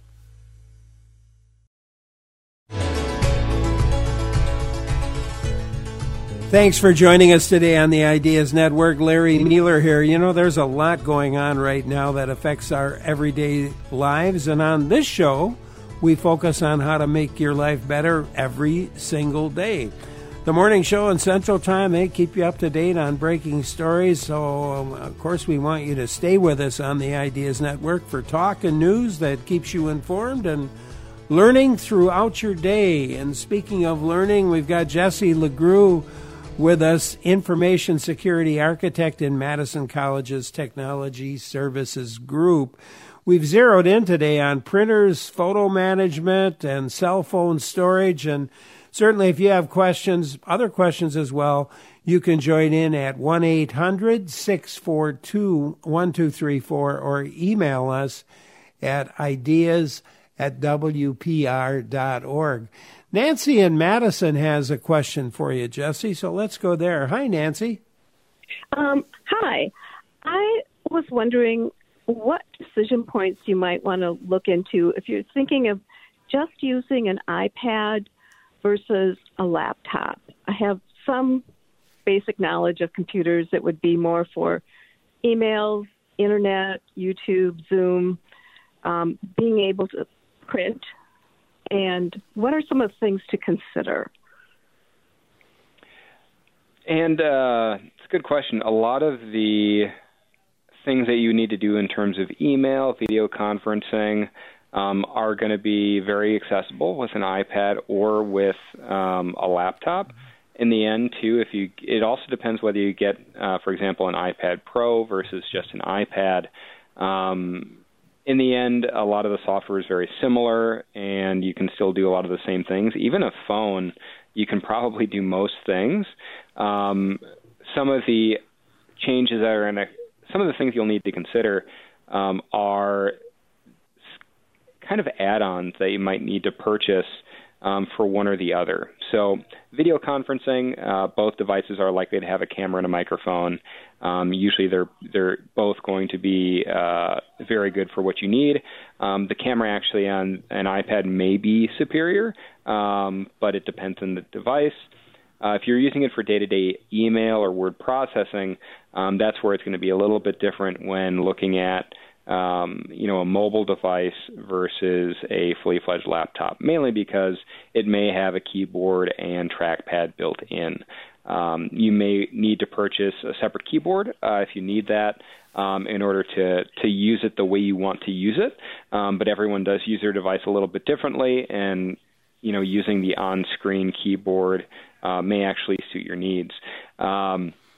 Thanks for joining us today on the Ideas Network. Larry Mealer here. There's a lot going on right now that affects our everyday lives. And on this show, we focus on how to make your life better every single day. The morning show in Central Time, they keep you up to date on breaking stories. So, of course, we want you to stay with us on the Ideas Network for talk and news that keeps you informed and learning throughout your day. And speaking of learning, we've got Jesse LeGroux with us, information security architect in Madison College's Technology Services Group. We've zeroed in today on printers, photo management, and cell phone storage. And certainly if you have questions, other questions as well, you can join in at 1-800-642-1234 or email us at ideas@wpr.org. Nancy in Madison has a question for you, Jesse, so let's go there. Hi, Nancy. Hi. I was wondering what decision points you might want to look into if you're thinking of just using an iPad versus a laptop. I have some basic knowledge of computers that would be more for emails, internet, YouTube, Zoom, being able to print. And what are some of the things to consider? And it's a good question. A lot of the things that you need to do in terms of email, video conferencing, are going to be very accessible with an iPad or with a laptop. In the end, too, it also depends whether you get, for example, an iPad Pro versus just an iPad. In the end, a lot of the software is very similar, and you can still do a lot of the same things. Even a phone, you can probably do most things. Some of the changes that are some of the things you'll need to consider are kind of add-ons that you might need to purchase for one or the other. So video conferencing, both devices are likely to have a camera and a microphone. Usually they're both going to be very good for what you need. The camera actually on an iPad may be superior, but it depends on the device. If you're using it for day-to-day email or word processing, that's where it's going to be a little bit different when looking at a mobile device versus a fully-fledged laptop, mainly because it may have a keyboard and trackpad built in. You may need to purchase a separate keyboard if you need that in order to use it the way you want to use it. But everyone does use their device a little bit differently, and using the on-screen keyboard may actually suit your needs.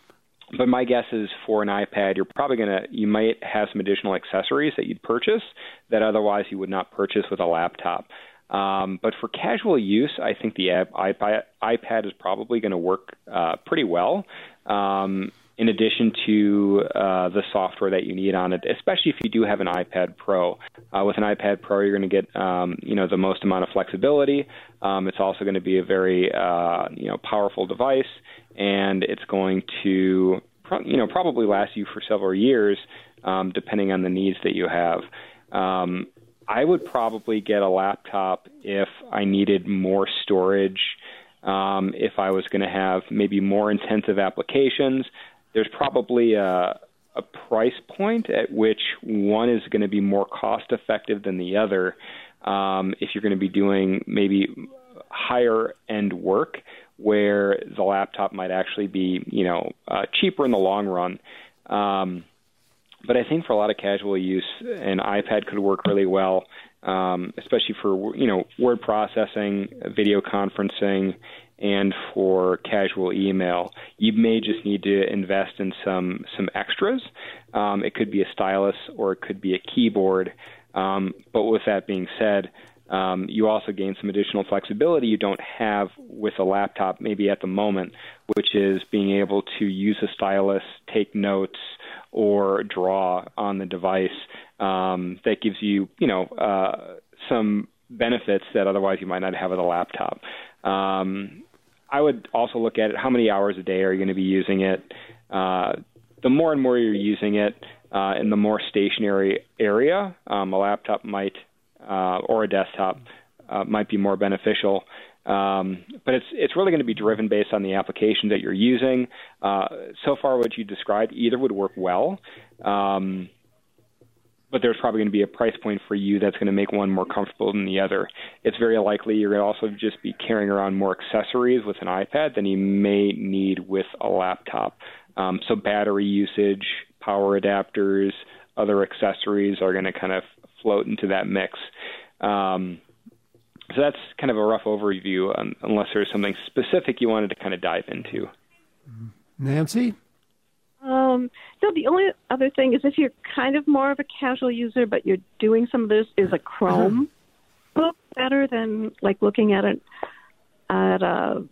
But my guess is for an iPad, you might have some additional accessories that you'd purchase that otherwise you would not purchase with a laptop. But for casual use, I think the iPad is probably going to work pretty well. In addition to the software that you need on it, especially if you do have an iPad Pro. With an iPad Pro, you're going to get the most amount of flexibility. It's also going to be a very powerful device, and it's going to probably last you for several years, depending on the needs that you have. I would probably get a laptop if I needed more storage, if I was going to have maybe more intensive applications. There's probably a price point at which one is going to be more cost-effective than the other if you're going to be doing maybe higher-end work where the laptop might actually be, cheaper in the long run. But I think for a lot of casual use, an iPad could work really well, especially for, word processing, video conferencing, and for casual email. You may just need to invest in some extras. It could be a stylus or it could be a keyboard. But with that being said, you also gain some additional flexibility you don't have with a laptop maybe at the moment, which is being able to use a stylus, take notes, or draw on the device. That gives you, some benefits that otherwise you might not have with a laptop. I would also look at it, how many hours a day are you going to be using it? The more and more you're using it in the more stationary area, a laptop might, or a desktop, might be more beneficial. But it's really going to be driven based on the application that you're using. So far, what you described, either would work well. But there's probably going to be a price point for you that's going to make one more comfortable than the other. It's very likely you're going to also just be carrying around more accessories with an iPad than you may need with a laptop. So battery usage, power adapters, other accessories are going to kind of float into that mix. So that's kind of a rough overview, unless there's something specific you wanted to kind of dive into. Nancy? No, the only other thing is if you're kind of more of a casual user, but you're doing some of this, is a Chrome book better than like looking at a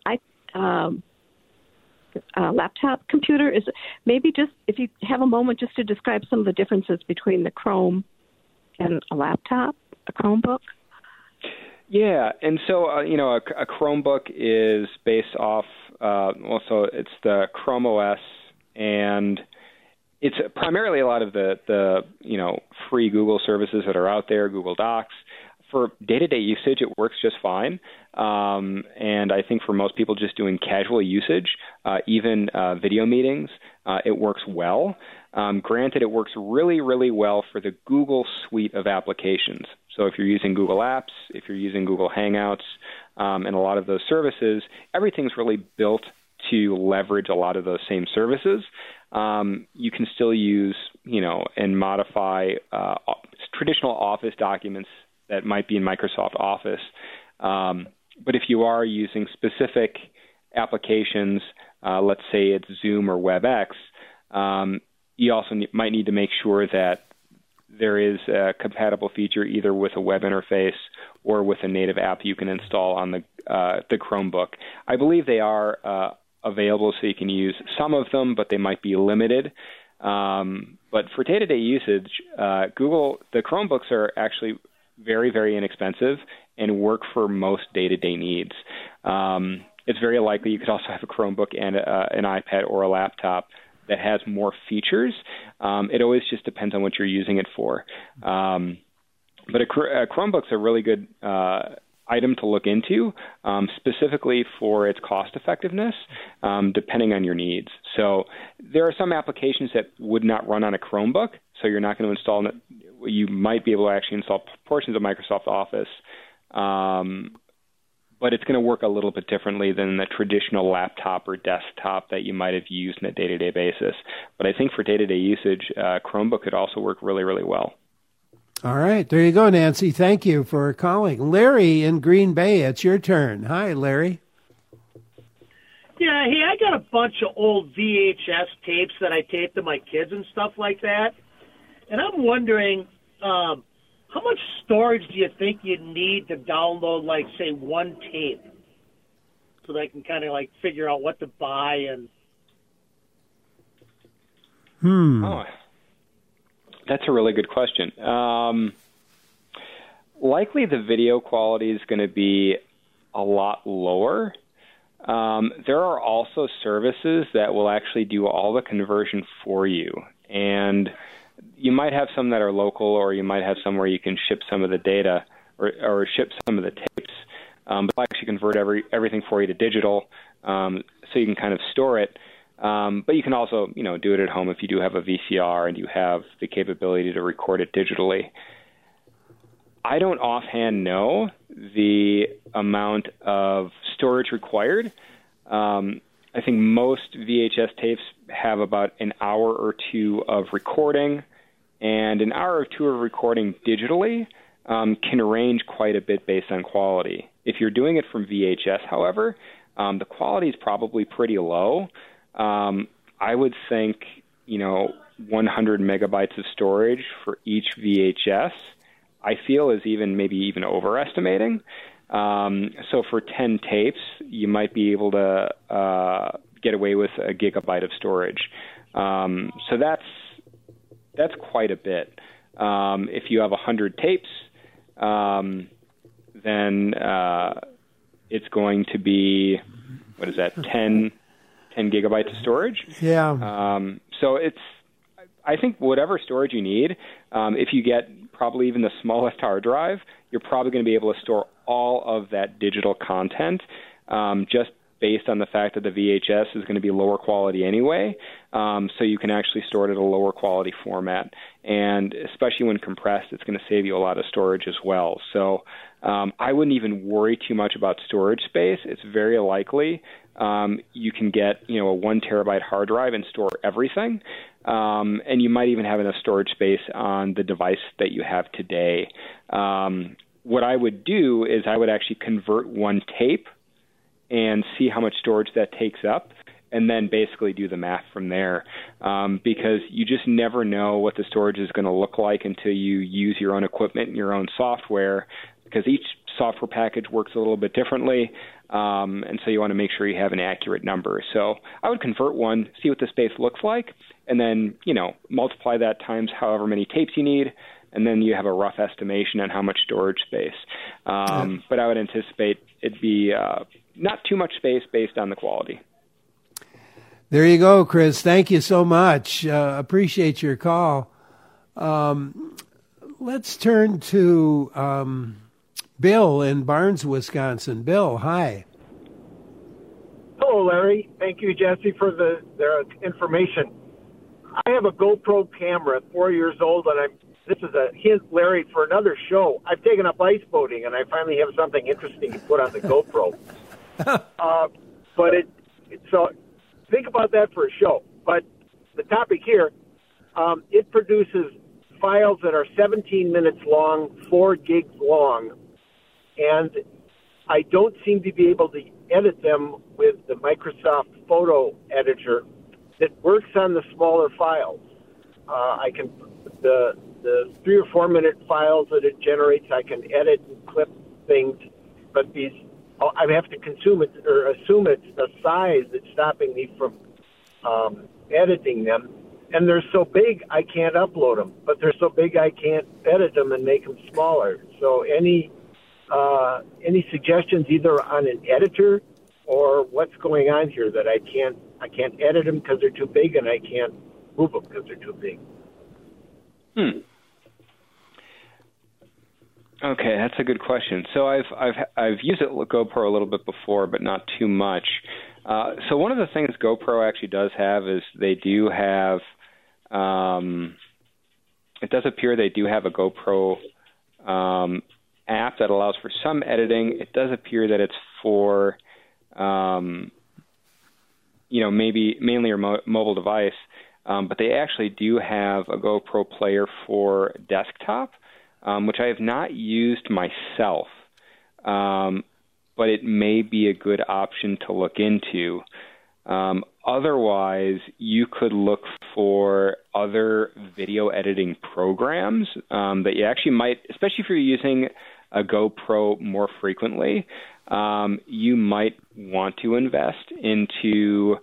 laptop computer? Is maybe just if you have a moment just to describe some of the differences between the Chrome and a laptop, a Chromebook. Yeah, and so a Chromebook is based off. Also, it's the Chrome OS. And it's primarily a lot of the free Google services that are out there, Google Docs. For day-to-day usage, it works just fine. And I think for most people just doing casual usage, even video meetings, it works well. Granted, it works really, really well for the Google suite of applications. So if you're using Google Apps, if you're using Google Hangouts, and a lot of those services, everything's really built to leverage a lot of those same services. You can still use, and modify traditional Office documents that might be in Microsoft Office. But if you are using specific applications, let's say it's Zoom or WebEx, you also might need to make sure that there is a compatible feature either with a web interface or with a native app you can install on the Chromebook. I believe they are available, so you can use some of them, but they might be limited. But for day-to-day usage, the Chromebooks are actually very, very inexpensive and work for most day-to-day needs. It's very likely you could also have a Chromebook and an iPad or a laptop that has more features. It always just depends on what you're using it for. But a Chromebook's a really good item to look into, specifically for its cost effectiveness, depending on your needs. So there are some applications that would not run on a Chromebook, so you're not going to install it. You might be able to actually install portions of Microsoft Office, but it's going to work a little bit differently than the traditional laptop or desktop that you might have used on a day-to-day basis. But I think for day-to-day usage, Chromebook could also work really, really well. All right. There you go, Nancy. Thank you for calling. Larry in Green Bay, it's your turn. Hi, Larry. Yeah, hey, I got a bunch of old VHS tapes that I taped to my kids and stuff like that. And I'm wondering, how much storage do you think you'd need to download, like, say, one tape? So that I can kind of, like, figure out what to buy and... Oh, that's a really good question. Likely the video quality is going to be a lot lower. There are also services that will actually do all the conversion for you. And you might have some that are local, or you might have some where you can ship some of the data or ship some of the tapes. But they'll actually convert everything for you to digital, so you can kind of store it. But you can also, do it at home if you do have a VCR and you have the capability to record it digitally. I don't offhand know the amount of storage required. I think most VHS tapes have about an hour or two of recording, and an hour or two of recording digitally can range quite a bit based on quality. If you're doing it from VHS, however, the quality is probably pretty low. I would think, 100 megabytes of storage for each VHS, I feel is maybe even overestimating. So for 10 tapes, you might be able to get away with a gigabyte of storage. So that's quite a bit. If you have 100 tapes, then it's going to be, 10 gigabytes of storage? Yeah. So I think whatever storage you need, if you get probably even the smallest hard drive, you're probably going to be able to store all of that digital content, just based on the fact that the VHS is going to be lower quality anyway, so you can actually store it at a lower quality format. And especially when compressed, it's going to save you a lot of storage as well. So I wouldn't even worry too much about storage space. It's very likely you can get a 1 terabyte hard drive and store everything. And you might even have enough storage space on the device that you have today. What I would do is I would actually convert one tape and see how much storage that takes up, and then basically do the math from there, because you just never know what the storage is going to look like until you use your own equipment and your own software, because each software package works a little bit differently, and so you want to make sure you have an accurate number. So I would convert one, see what the space looks like, and then, multiply that times however many tapes you need, and then you have a rough estimation on how much storage space. But I would anticipate it'd be not too much space based on the quality. There you go, Chris. Thank you so much. Appreciate your call. Let's turn to Bill in Barnes, Wisconsin. Bill, hi. Hello, Larry. Thank you, Jesse, for the information. I have a GoPro camera, 4 years old, and this is a hint, Larry, for another show. I've taken up ice boating, and I finally have something interesting to put on the GoPro. So think about that for a show. But the topic here, it produces files that are 17 minutes long, 4 gigs long, and I don't seem to be able to edit them with the Microsoft Photo Editor that works on the smaller files. I can the 3 or 4 minute files that it generates, I can edit and clip things, but I have to consume it or assume it's the size that's stopping me from editing them. And they're so big I can't upload them, but they're so big I can't edit them and make them smaller. So any suggestions either on an editor or what's going on here that I can't edit them because they're too big and I can't move them because they're too big? Okay, that's a good question. So I've used GoPro a little bit before, but not too much. So one of the things GoPro actually does have is they do have. It does appear they do have a GoPro app that allows for some editing. It does appear that it's for, maybe mainly your mobile device, but they actually do have a GoPro player for desktop, which I have not used myself, but it may be a good option to look into. Otherwise, you could look for other video editing programs that you actually might, especially if you're using a GoPro more frequently, you might want to invest into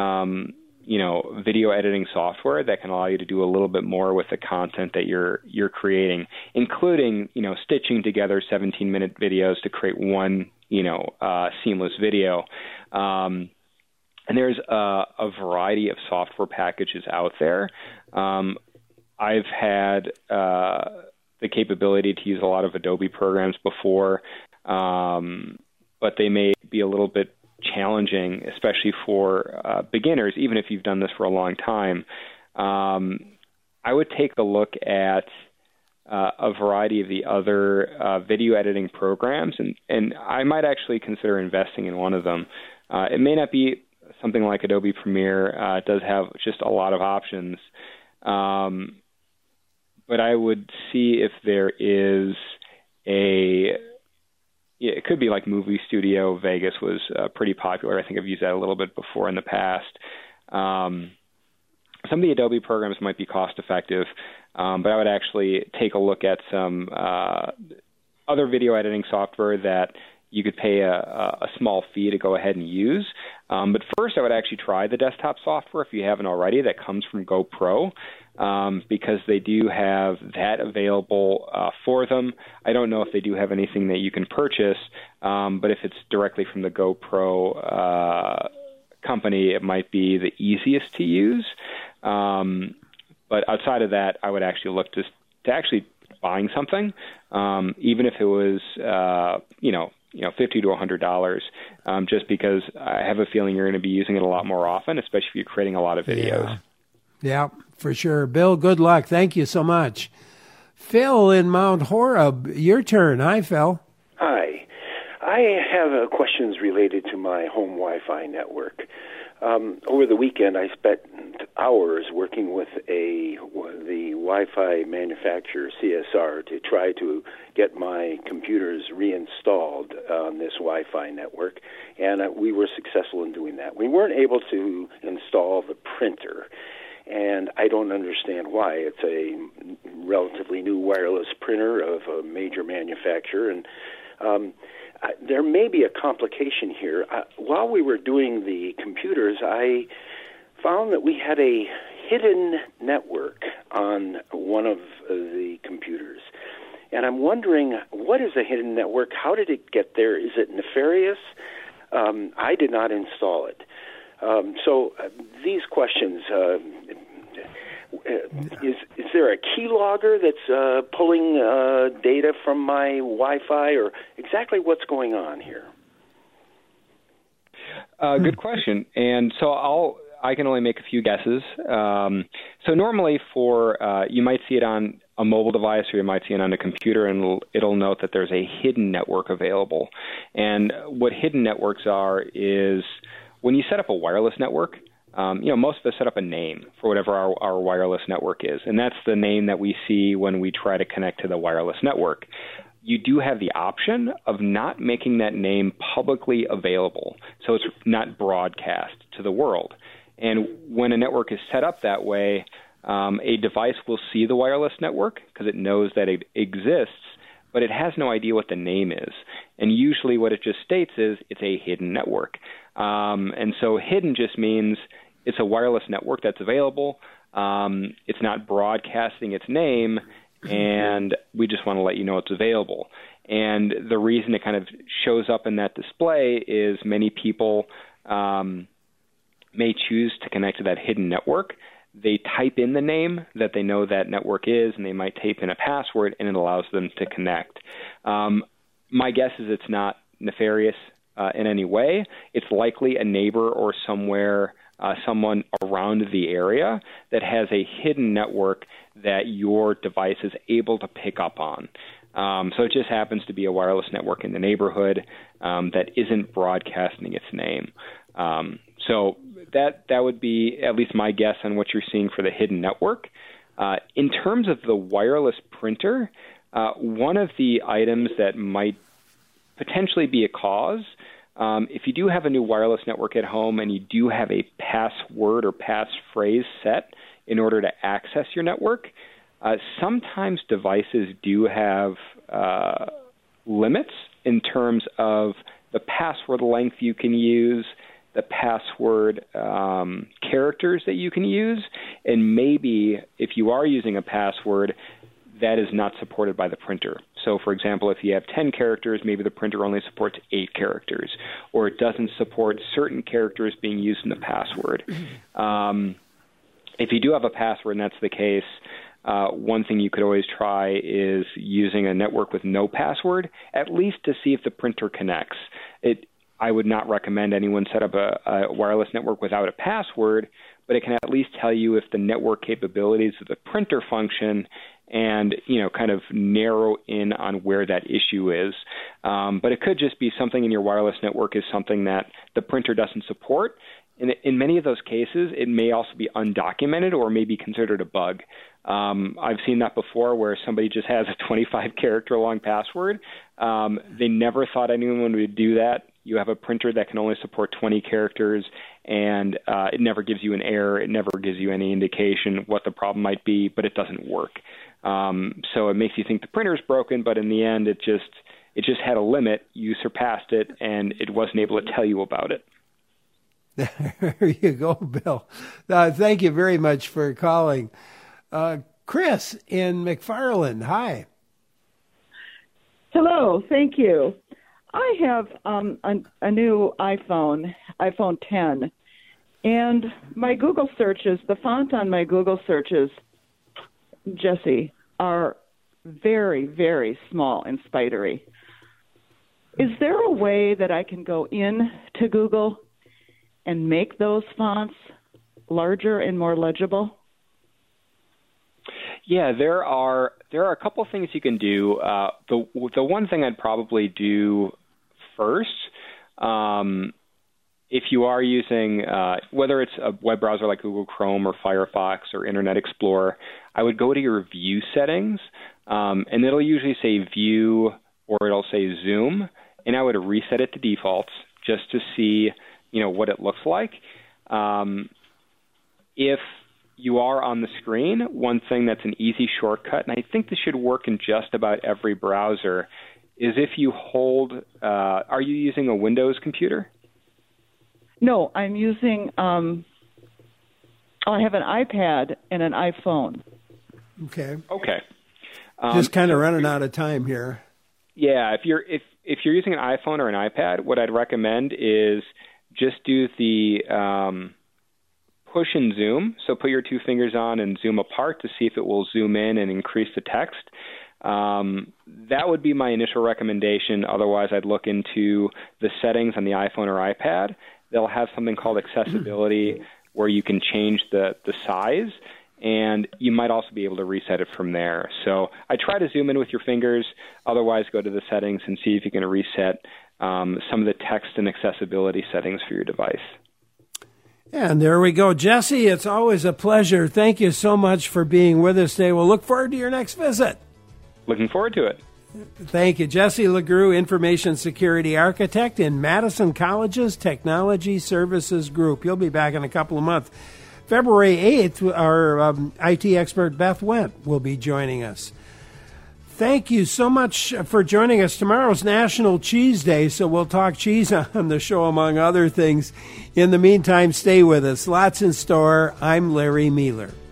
video editing software that can allow you to do a little bit more with the content that you're creating, including stitching together 17-minute videos to create one seamless video. And there's a variety of software packages out there. I've had the capability to use a lot of Adobe programs before, but they may be a little bit challenging, especially for beginners, even if you've done this for a long time. I would take a look at a variety of the other video editing programs, and I might actually consider investing in one of them. It may not be something like Adobe Premiere. It does have just a lot of options. But I would see if there is it could be like Movie Studio Vegas was pretty popular. I think I've used that a little bit before in the past. Some of the Adobe programs might be cost effective, but I would actually take a look at some other video editing software that you could pay a small fee to go ahead and use. But first, I would actually try the desktop software, if you haven't already, that comes from GoPro, because they do have that available for them. I don't know if they do have anything that you can purchase, but if it's directly from the GoPro company, it might be the easiest to use. But outside of that, I would actually look to actually buying something, even if it was, $50 to $100, just because I have a feeling you're going to be using it a lot more often, especially if you're creating a lot of videos. Yeah, for sure. Bill, good luck. Thank you so much. Phil in Mount Horeb, your turn. Hi, Phil. Hi. I have questions related to my home Wi-Fi network. Over the weekend, I spent hours working with the Wi-Fi manufacturer, CSR, to try to get my computers reinstalled on this Wi-Fi network, and we were successful in doing that. We weren't able to install the printer, and I don't understand why. It's a relatively new wireless printer of a major manufacturer, and there may be a complication here. While we were doing the computers, I found that we had a hidden network on one of the computers. And I'm wondering, what is a hidden network? How did it get there? Is it nefarious? I did not install it. So these questions, is there a keylogger that's pulling data from my Wi-Fi, or exactly what's going on here? Good question. And so I can only make a few guesses. So normally you might see it on a mobile device, or you might see it on a computer, and it'll note that there's a hidden network available. And what hidden networks are is when you set up a wireless network, most of us set up a name for whatever our wireless network is, and that's the name that we see when we try to connect to the wireless network. You do have the option of not making that name publicly available, so it's not broadcast to the world. And when a network is set up that way, a device will see the wireless network because it knows that it exists, but it has no idea what the name is. And usually what it just states is it's a hidden network. And so hidden just means it's a wireless network that's available. It's not broadcasting its name, and we just want to let you know it's available. And the reason it kind of shows up in that display is many people may choose to connect to that hidden network. They type in the name that they know that network is, and they might type in a password, and it allows them to connect. My guess is it's not nefarious in any way. It's likely a neighbor or someone around the area that has a hidden network that your device is able to pick up on. So it just happens to be a wireless network in the neighborhood that isn't broadcasting its name. So that would be at least my guess on what you're seeing for the hidden network. In terms of the wireless printer, one of the items that might potentially be a cause If you do have a new wireless network at home and you do have a password or passphrase set in order to access your network, sometimes devices do have limits in terms of the password length you can use, the password characters that you can use, and maybe if you are using a password, that is not supported by the printer. So, for example, if you have 10 characters, maybe the printer only supports 8 characters, or it doesn't support certain characters being used in the password. If you do have a password and that's the case, one thing you could always try is using a network with no password, at least to see if the printer connects. I would not recommend anyone set up a wireless network without a password, but it can at least tell you if the network capabilities of the printer function and, kind of narrow in on where that issue is. But it could just be something in your wireless network is something that the printer doesn't support. In many of those cases, it may also be undocumented or may be considered a bug. I've seen that before where somebody just has a 25-character long password. They never thought anyone would do that. You have a printer that can only support 20 characters, and it never gives you an error. It never gives you any indication what the problem might be, but it doesn't work. So it makes you think the printer's broken, but in the end, it just had a limit. You surpassed it, and it wasn't able to tell you about it. There you go, Bill. Thank you very much for calling. Chris in McFarland, hi. Hello, thank you. I have a new iPhone 10, and my Google searches, the font on my Google searches, Jesse, are very, very small and spidery. Is there a way that I can go in to Google and make those fonts larger and more legible? Yeah, there are a couple things you can do. The one thing I'd probably do first, if you are using, whether it's a web browser like Google Chrome or Firefox or Internet Explorer, I would go to your view settings, and it'll usually say view or it'll say zoom, and I would reset it to defaults just to see, what it looks like. If you are on the screen, one thing that's an easy shortcut, and I think this should work in just about every browser, is if you hold, are you using a Windows computer? No, I'm using, I have an iPad and an iPhone. Okay. Just kind of running out of time here. Yeah, if you're using an iPhone or an iPad, what I'd recommend is just do the push and zoom. So put your two fingers on and zoom apart to see if it will zoom in and increase the text. That would be my initial recommendation. Otherwise, I'd look into the settings on the iPhone or iPad. They'll have something called accessibility where you can change the size, and you might also be able to reset it from there. So I try to zoom in with your fingers. Otherwise, go to the settings and see if you can reset some of the text and accessibility settings for your device. And there we go. Jesse, it's always a pleasure. Thank you so much for being with us today. We'll look forward to your next visit. Looking forward to it. Thank you. Jesse LeGroux, Information Security Architect in Madison College's Technology Services Group. You'll be back in a couple of months. February 8th, our IT expert Beth Wendt will be joining us. Thank you so much for joining us. Tomorrow's National Cheese Day, so we'll talk cheese on the show, among other things. In the meantime, stay with us. Lots in store. I'm Larry Mealer.